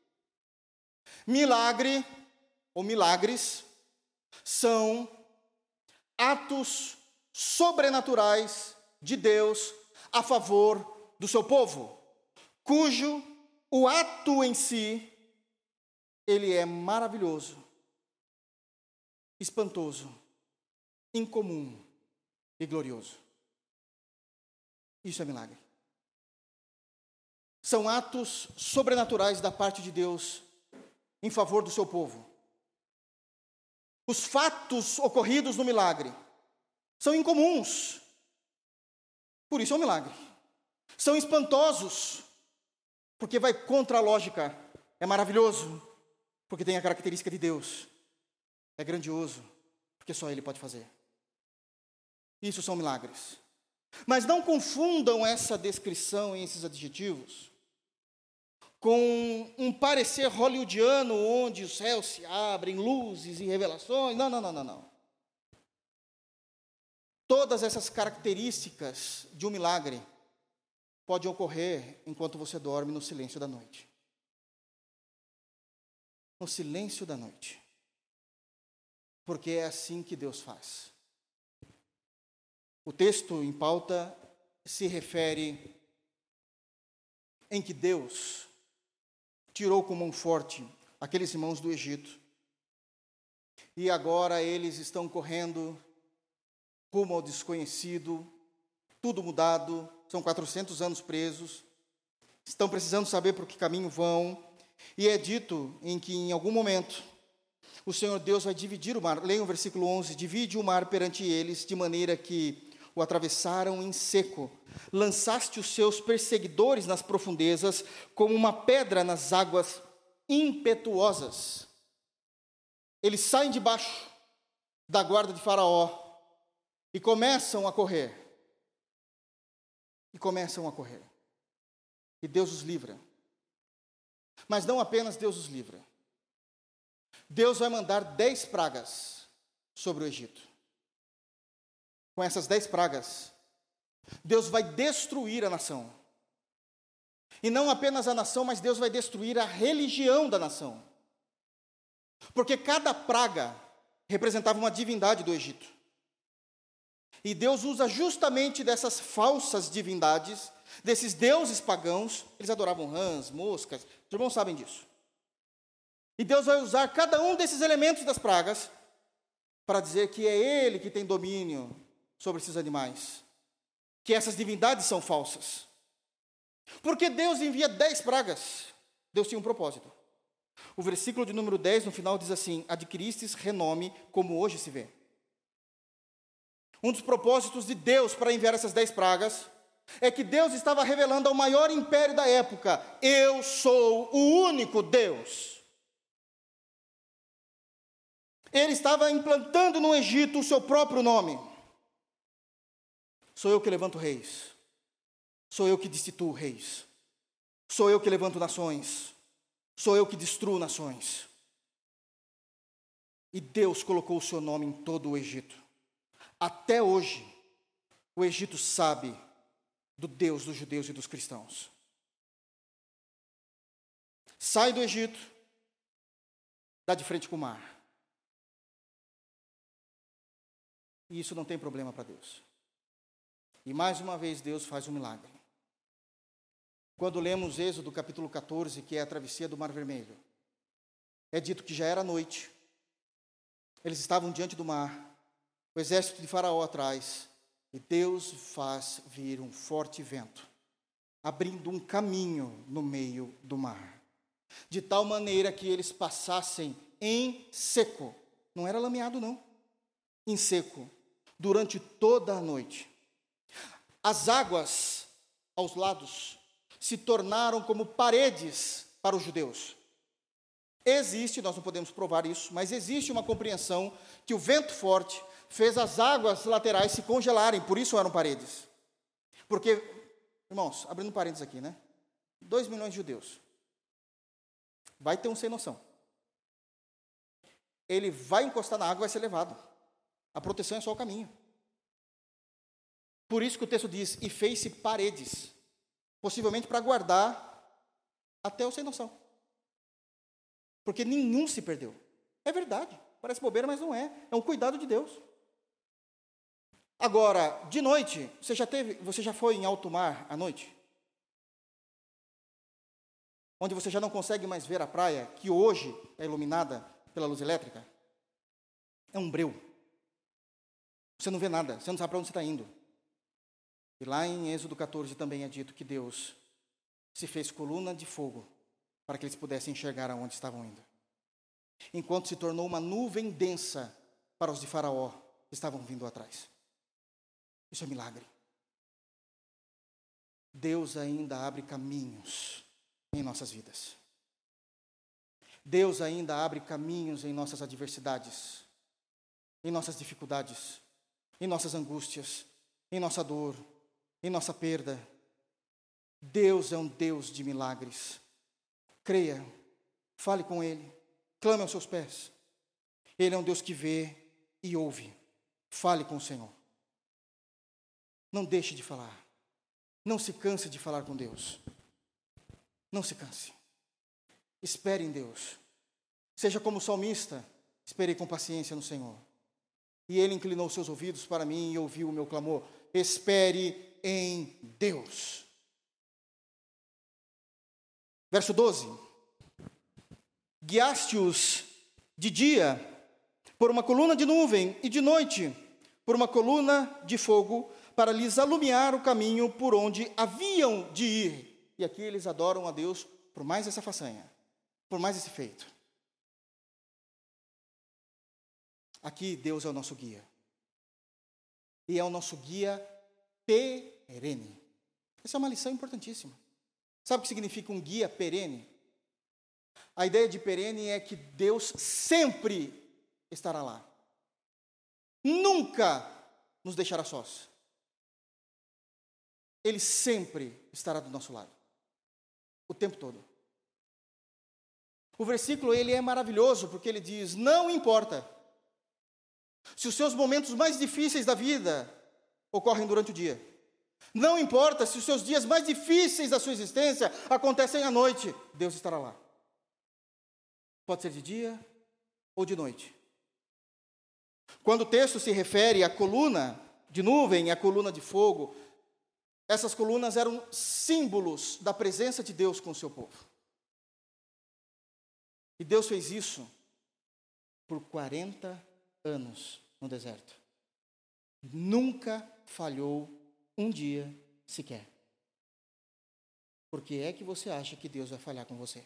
Milagre, ou milagres, são atos sobrenaturais de Deus a favor do seu povo, cujo o ato em si, ele é maravilhoso, espantoso, incomum e glorioso. Isso é milagre. São atos sobrenaturais da parte de Deus em favor do seu povo. Os fatos ocorridos no milagre são incomuns, por isso é um milagre. São espantosos, porque vai contra a lógica. É maravilhoso, porque tem a característica de Deus. É grandioso, porque só Ele pode fazer. Isso são milagres. Mas não confundam essa descrição e esses adjetivos com um parecer hollywoodiano, onde os céus se abrem, luzes e revelações. Não, não, não, não, não. Todas essas características de um milagre podem ocorrer enquanto você dorme no silêncio da noite. No silêncio da noite. Porque é assim que Deus faz. O texto em pauta se refere em que Deus tirou com mão forte aqueles irmãos do Egito. E agora eles estão correndo rumo ao desconhecido, tudo mudado, são quatrocentos anos presos, estão precisando saber por que caminho vão, e é dito em que em algum momento o Senhor Deus vai dividir o mar. Leiam o versículo onze, divide o mar perante eles, de maneira que o atravessaram em seco. Lançaste os seus perseguidores nas profundezas, como uma pedra nas águas impetuosas. Eles saem debaixo da guarda de Faraó e começam a correr. E começam a correr. E Deus os livra. Mas não apenas Deus os livra. Deus vai mandar dez pragas sobre o Egito. Com essas dez pragas, Deus vai destruir a nação. E não apenas a nação, mas Deus vai destruir a religião da nação. Porque cada praga representava uma divindade do Egito. E Deus usa justamente dessas falsas divindades desses deuses pagãos. Eles adoravam rãs, moscas, os irmãos sabem disso. E Deus vai usar cada um desses elementos das pragas para dizer que é Ele que tem domínio sobre esses animais, que essas divindades são falsas. Porque Deus envia dez pragas? Deus tinha um propósito. O versículo de número dez, no final, diz assim: adquiristes renome como hoje se vê. Um dos propósitos de Deus para enviar essas dez pragas é que Deus estava revelando ao maior império da época: eu sou o único Deus. Ele estava implantando no Egito o seu próprio nome. Sou eu que levanto reis. Sou eu que destituo reis. Sou eu que levanto nações. Sou eu que destruo nações. E Deus colocou o seu nome em todo o Egito. Até hoje, o Egito sabe do Deus dos judeus e dos cristãos. Sai do Egito, dá de frente com o mar. E isso não tem problema para Deus. E mais uma vez Deus faz um milagre. Quando lemos Êxodo capítulo catorze, que é a travessia do Mar Vermelho, é dito que já era noite, eles estavam diante do mar, o exército de Faraó atrás, e Deus faz vir um forte vento, abrindo um caminho no meio do mar, de tal maneira que eles passassem em seco, não era lameado não, em seco, durante toda a noite. As águas aos lados se tornaram como paredes para os judeus. Existe, nós não podemos provar isso, mas existe uma compreensão que o vento forte fez as águas laterais se congelarem, por isso eram paredes. Porque, irmãos, abrindo parênteses aqui, né? Dois milhões de judeus. Vai ter um sem noção. Ele vai encostar na água e vai ser levado. A proteção é só o caminho. Por isso que o texto diz, e fez-se paredes, possivelmente para guardar até o sem noção. Porque nenhum se perdeu. É verdade, parece bobeira, mas não é. É um cuidado de Deus. Agora, de noite, você já teve, você já foi em alto mar à noite? Onde você já não consegue mais ver a praia, que hoje é iluminada pela luz elétrica? É um breu. Você não vê nada, você não sabe para onde você está indo. E lá em Êxodo catorze também é dito que Deus se fez coluna de fogo para que eles pudessem enxergar aonde estavam indo. Enquanto se tornou uma nuvem densa para os de Faraó que estavam vindo atrás. Isso é milagre. Deus ainda abre caminhos em nossas vidas. Deus ainda abre caminhos em nossas adversidades, em nossas dificuldades, em nossas angústias, em nossa dor, em nossa perda. Deus é um Deus de milagres. Creia, fale com Ele, clame aos seus pés. Ele é um Deus que vê e ouve. Fale com o Senhor. Não deixe de falar. Não se canse de falar com Deus. Não se canse. Espere em Deus. Seja como o salmista, esperei com paciência no Senhor. E Ele inclinou seus ouvidos para mim e ouviu o meu clamor. Espere em Deus. Verso doze. Guiaste-os de dia por uma coluna de nuvem e de noite por uma coluna de fogo para lhes alumiar o caminho por onde haviam de ir. E aqui eles adoram a Deus por mais essa façanha, por mais esse feito. Aqui Deus é o nosso guia. E é o nosso guia perene. Essa é uma lição importantíssima. Sabe o que significa um guia perene? A ideia de perene é que Deus sempre estará lá. Nunca nos deixará sós. Ele sempre estará do nosso lado. O tempo todo. O versículo ele é maravilhoso porque ele diz, não importa se os seus momentos mais difíceis da vida ocorrem durante o dia. Não importa se os seus dias mais difíceis da sua existência acontecem à noite. Deus estará lá. Pode ser de dia ou de noite. Quando o texto se refere à coluna de nuvem, à coluna de fogo, essas colunas eram símbolos da presença de Deus com o seu povo. E Deus fez isso por quarenta anos no deserto. Nunca falhou um dia sequer. Por que é que você acha que Deus vai falhar com você?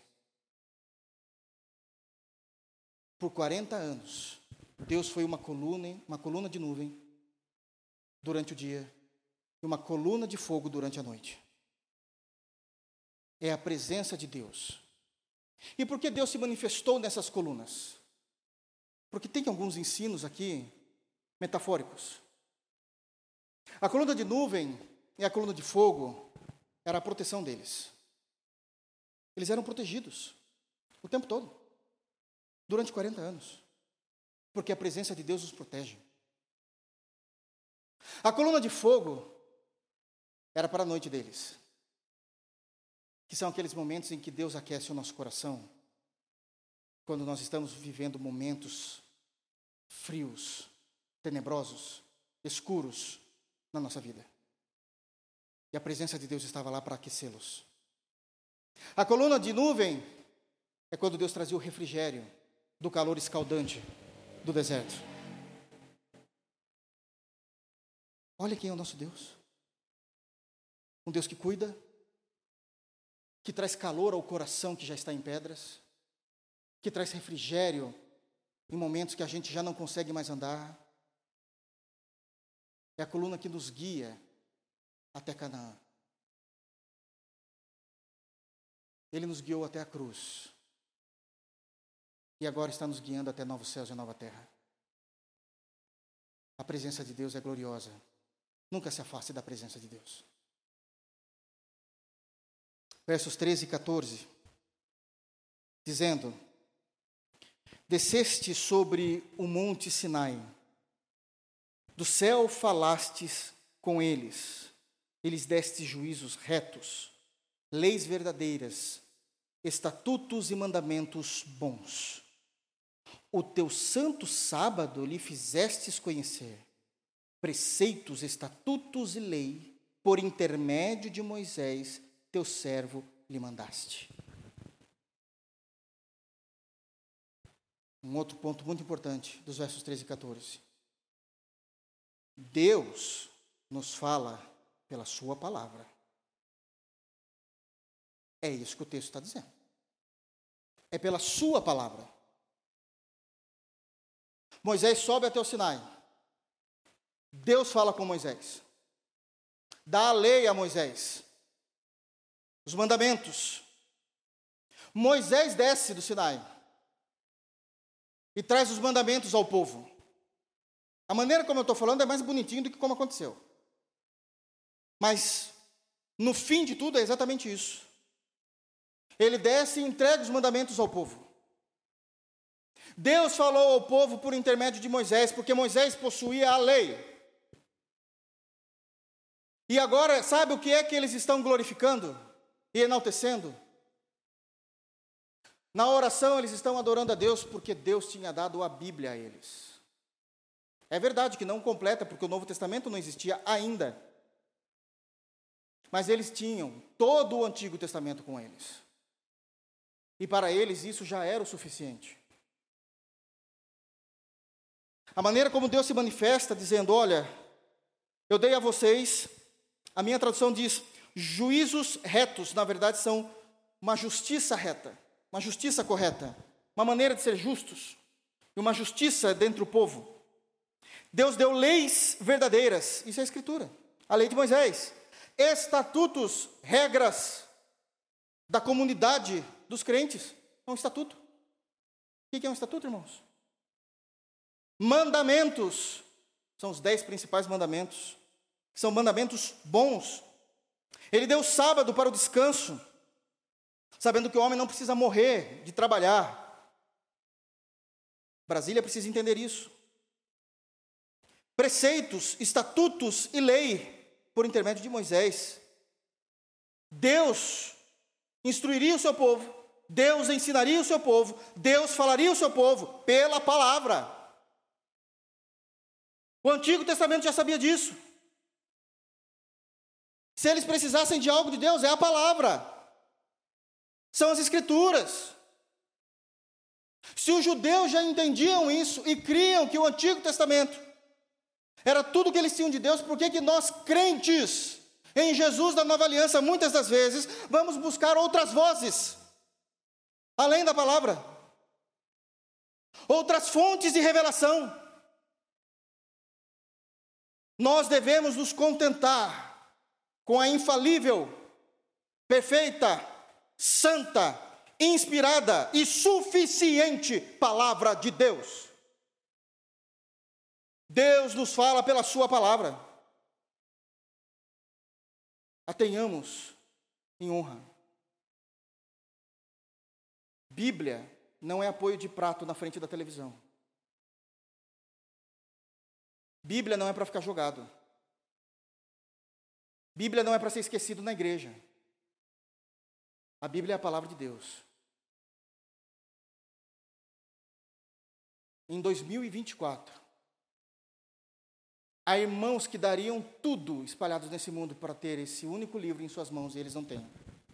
Por quarenta anos, Deus foi uma coluna, uma coluna de nuvem durante o dia e uma coluna de fogo durante a noite. É a presença de Deus. E por que Deus se manifestou nessas colunas? Porque tem alguns ensinos aqui metafóricos. A coluna de nuvem e a coluna de fogo era a proteção deles. Eles eram protegidos o tempo todo, durante quarenta anos, porque a presença de Deus os protege. A coluna de fogo era para a noite deles, que são aqueles momentos em que Deus aquece o nosso coração, quando nós estamos vivendo momentos frios, tenebrosos, escuros na nossa vida. E a presença de Deus estava lá para aquecê-los. A coluna de nuvem é quando Deus trazia o refrigério do calor escaldante do deserto. Olha quem é o nosso Deus. Um Deus que cuida, que traz calor ao coração que já está em pedras, que traz refrigério em momentos que a gente já não consegue mais andar. É a coluna que nos guia até Canaã. Ele nos guiou até a cruz. E agora está nos guiando até novos céus e nova terra. A presença de Deus é gloriosa. Nunca se afaste da presença de Deus. Versos treze e catorze. Dizendo: desceste sobre o monte Sinai. Do céu falastes com eles. Eles deste juízos retos, leis verdadeiras, estatutos e mandamentos bons. O teu santo sábado lhe fizestes conhecer, preceitos, estatutos e lei, por intermédio de Moisés, teu servo, lhe mandaste. Um outro ponto muito importante dos versos treze e catorze. Deus nos fala pela sua palavra. É isso que o texto está dizendo. É pela sua palavra. Moisés sobe até o Sinai. Deus fala com Moisés. Dá a lei a Moisés. Os mandamentos. Moisés desce do Sinai e traz os mandamentos ao povo. A maneira como eu estou falando é mais bonitinho do que como aconteceu. Mas, no fim de tudo, é exatamente isso. Ele desce e entrega os mandamentos ao povo. Deus falou ao povo por intermédio de Moisés, porque Moisés possuía a lei. E agora, sabe o que é que eles estão glorificando e enaltecendo? Na oração, eles estão adorando a Deus porque Deus tinha dado a Bíblia a eles. É verdade que não completa, porque o Novo Testamento não existia ainda. Mas eles tinham todo o Antigo Testamento com eles. E para eles isso já era o suficiente. A maneira como Deus se manifesta, dizendo: olha, eu dei a vocês, a minha tradução diz, juízos retos, na verdade são uma justiça reta, uma justiça correta, uma maneira de ser justos, e uma justiça dentro do povo. Deus deu leis verdadeiras, isso é a Escritura, a lei de Moisés, estatutos, regras da comunidade dos crentes, é um estatuto. O que é um estatuto, irmãos? Mandamentos, são os dez principais mandamentos, são mandamentos bons. Ele deu sábado para o descanso, sabendo que o homem não precisa morrer de trabalhar. Brasília precisa entender isso. Preceitos, estatutos e lei, por intermédio de Moisés. Deus instruiria o seu povo, Deus ensinaria o seu povo, Deus falaria o seu povo pela palavra. O Antigo Testamento já sabia disso. Se eles precisassem de algo de Deus, é a palavra. São as Escrituras. Se os judeus já entendiam isso e criam que o Antigo Testamento era tudo que eles tinham de Deus, por que que nós, crentes em Jesus da Nova Aliança, muitas das vezes, vamos buscar outras vozes, além da palavra? Outras fontes de revelação. Nós devemos nos contentar com a infalível, perfeita, santa, inspirada e suficiente palavra de Deus. Deus nos fala pela sua palavra. A tenhamos em honra. Bíblia não é apoio de prato na frente da televisão. Bíblia não é para ficar jogado. Bíblia não é para ser esquecido na igreja. A Bíblia é a palavra de Deus. Em dois mil e vinte e quatro, há irmãos que dariam tudo espalhados nesse mundo para ter esse único livro em suas mãos e eles não têm.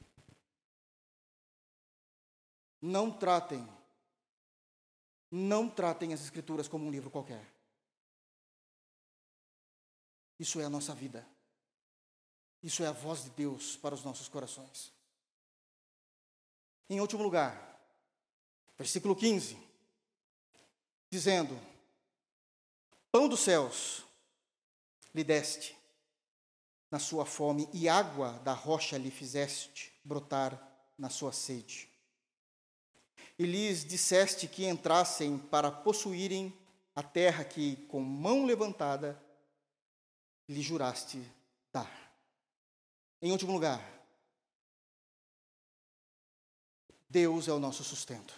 Não tratem, não tratem as Escrituras como um livro qualquer. Isso é a nossa vida. Isso é a voz de Deus para os nossos corações. Em último lugar, versículo quinze, dizendo: pão dos céus lhe deste na sua fome, e água da rocha lhe fizeste brotar na sua sede. E lhes disseste que entrassem para possuírem a terra que, com mão levantada, lhe juraste dar. Em último lugar, Deus é o nosso sustento.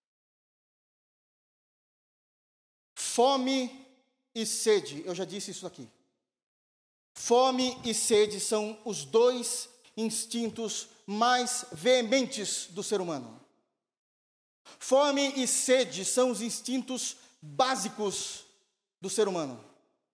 Fome e sede, eu já disse isso aqui. Fome e sede são os dois instintos mais veementes do ser humano. Fome e sede são os instintos básicos do ser humano.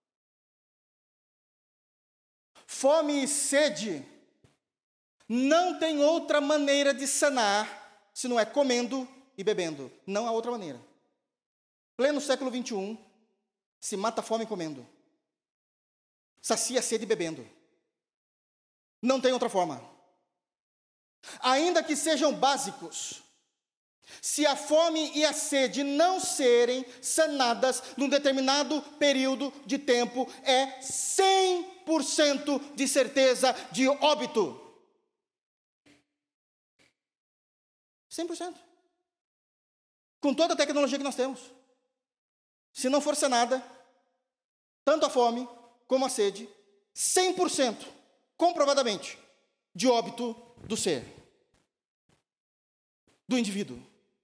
Fome e sede não tem outra maneira de sanar se não é comendo e bebendo. Não há outra maneira. Pleno século vinte e um, se mata a fome comendo. Sacia a sede bebendo. Não tem outra forma. Ainda que sejam básicos, se a fome e a sede não serem sanadas num determinado período de tempo, é cem por cento de certeza de óbito. cem por cento. Com toda a tecnologia que nós temos. Se não for sanada, tanto a fome como a sede, cem por cento, comprovadamente, de óbito do ser, do indivíduo.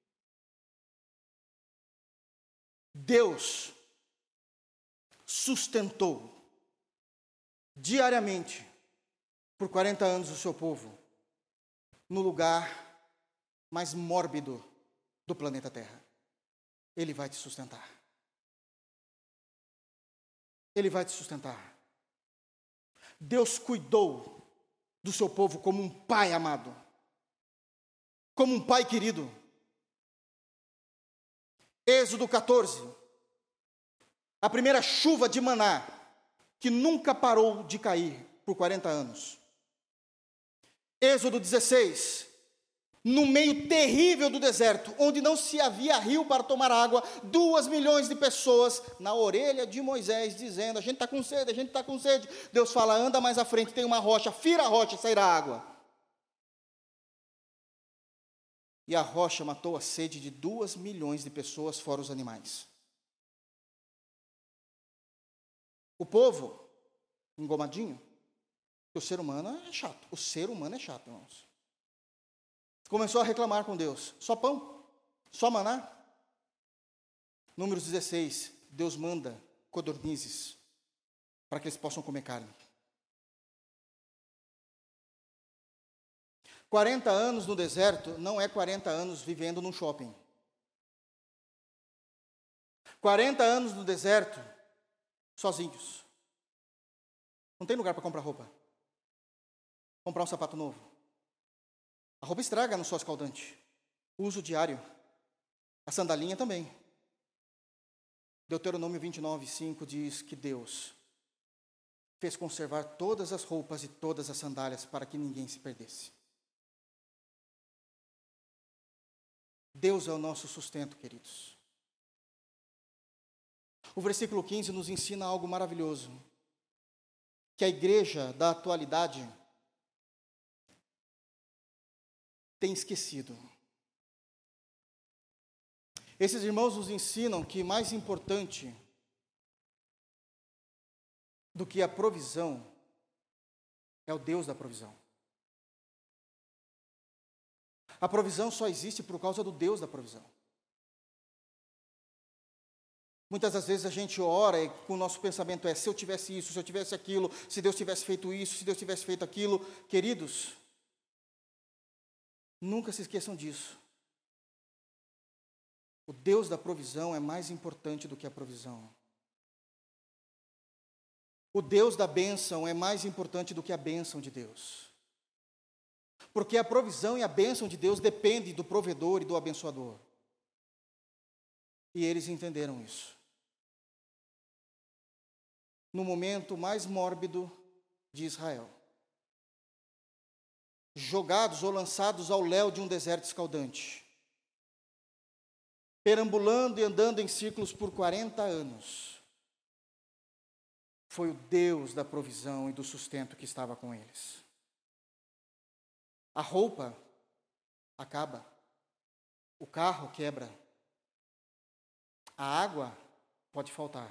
Deus sustentou diariamente, por quarenta anos, o seu povo, no lugar mais mórbido do planeta Terra. Ele vai te sustentar. Ele vai te sustentar. Deus cuidou do seu povo como um pai amado, como um pai querido. Êxodo catorze, a primeira chuva de maná, que nunca parou de cair por quarenta anos. Êxodo dezesseis, no meio terrível do deserto, onde não se havia rio para tomar água, duas milhões de pessoas na orelha de Moisés, dizendo: a gente está com sede, a gente está com sede. Deus fala: anda mais à frente, tem uma rocha, fira a rocha e sairá água. E a rocha matou a sede de duas milhões de pessoas, fora os animais. O povo, engomadinho, o ser humano é chato, o ser humano é chato, irmãos. Começou a reclamar com Deus: só pão? Só maná? Números dezesseis, Deus manda codornizes para que eles possam comer carne. quarenta anos no deserto não é quarenta anos vivendo num shopping. quarenta anos no deserto, sozinhos. Não tem lugar para comprar roupa. comprar um sapato novo. A roupa estraga no sol escaldante. Uso diário. A sandalinha também. Deuteronômio vinte e nove, cinco diz que Deus fez conservar todas as roupas e todas as sandálias para que ninguém se perdesse. Deus é o nosso sustento, queridos. O versículo quinze nos ensina algo maravilhoso, que a igreja da atualidade tem esquecido. Esses irmãos nos ensinam que mais importante do que a provisão é o Deus da provisão. A provisão só existe por causa do Deus da provisão. Muitas das vezes a gente ora e o nosso pensamento é: se eu tivesse isso, se eu tivesse aquilo, se Deus tivesse feito isso, se Deus tivesse feito aquilo. Queridos, nunca se esqueçam disso. O Deus da provisão é mais importante do que a provisão. O Deus da bênção é mais importante do que a bênção de Deus. Porque a provisão e a bênção de Deus dependem do provedor e do abençoador. E eles entenderam isso. No momento mais mórbido de Israel, jogados ou lançados ao léu de um deserto escaldante, perambulando e andando em círculos por quarenta anos, foi o Deus da provisão e do sustento que estava com eles. A roupa acaba, o carro quebra, a água pode faltar.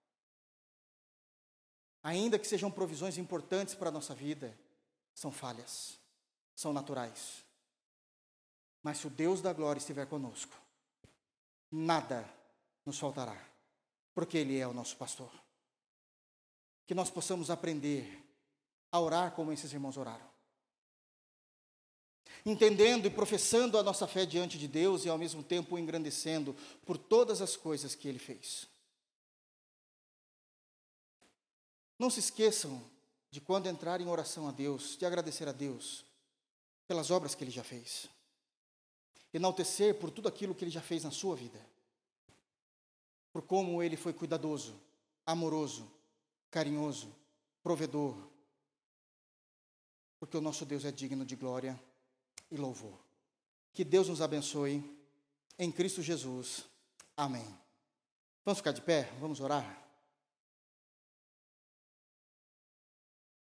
Ainda que sejam provisões importantes para a nossa vida, são falhas, são naturais. Mas se o Deus da glória estiver conosco, nada nos faltará, porque Ele é o nosso pastor. Que nós possamos aprender a orar como esses irmãos oraram, entendendo e professando a nossa fé diante de Deus e ao mesmo tempo o engrandecendo por todas as coisas que Ele fez. Não se esqueçam de, quando entrar em oração a Deus, de agradecer a Deus pelas obras que Ele já fez. Enaltecer por tudo aquilo que Ele já fez na sua vida. Por como Ele foi cuidadoso, amoroso, carinhoso, provedor. Porque o nosso Deus é digno de glória e louvor. Que Deus nos abençoe em Cristo Jesus. Amém. Vamos ficar de pé? Vamos orar?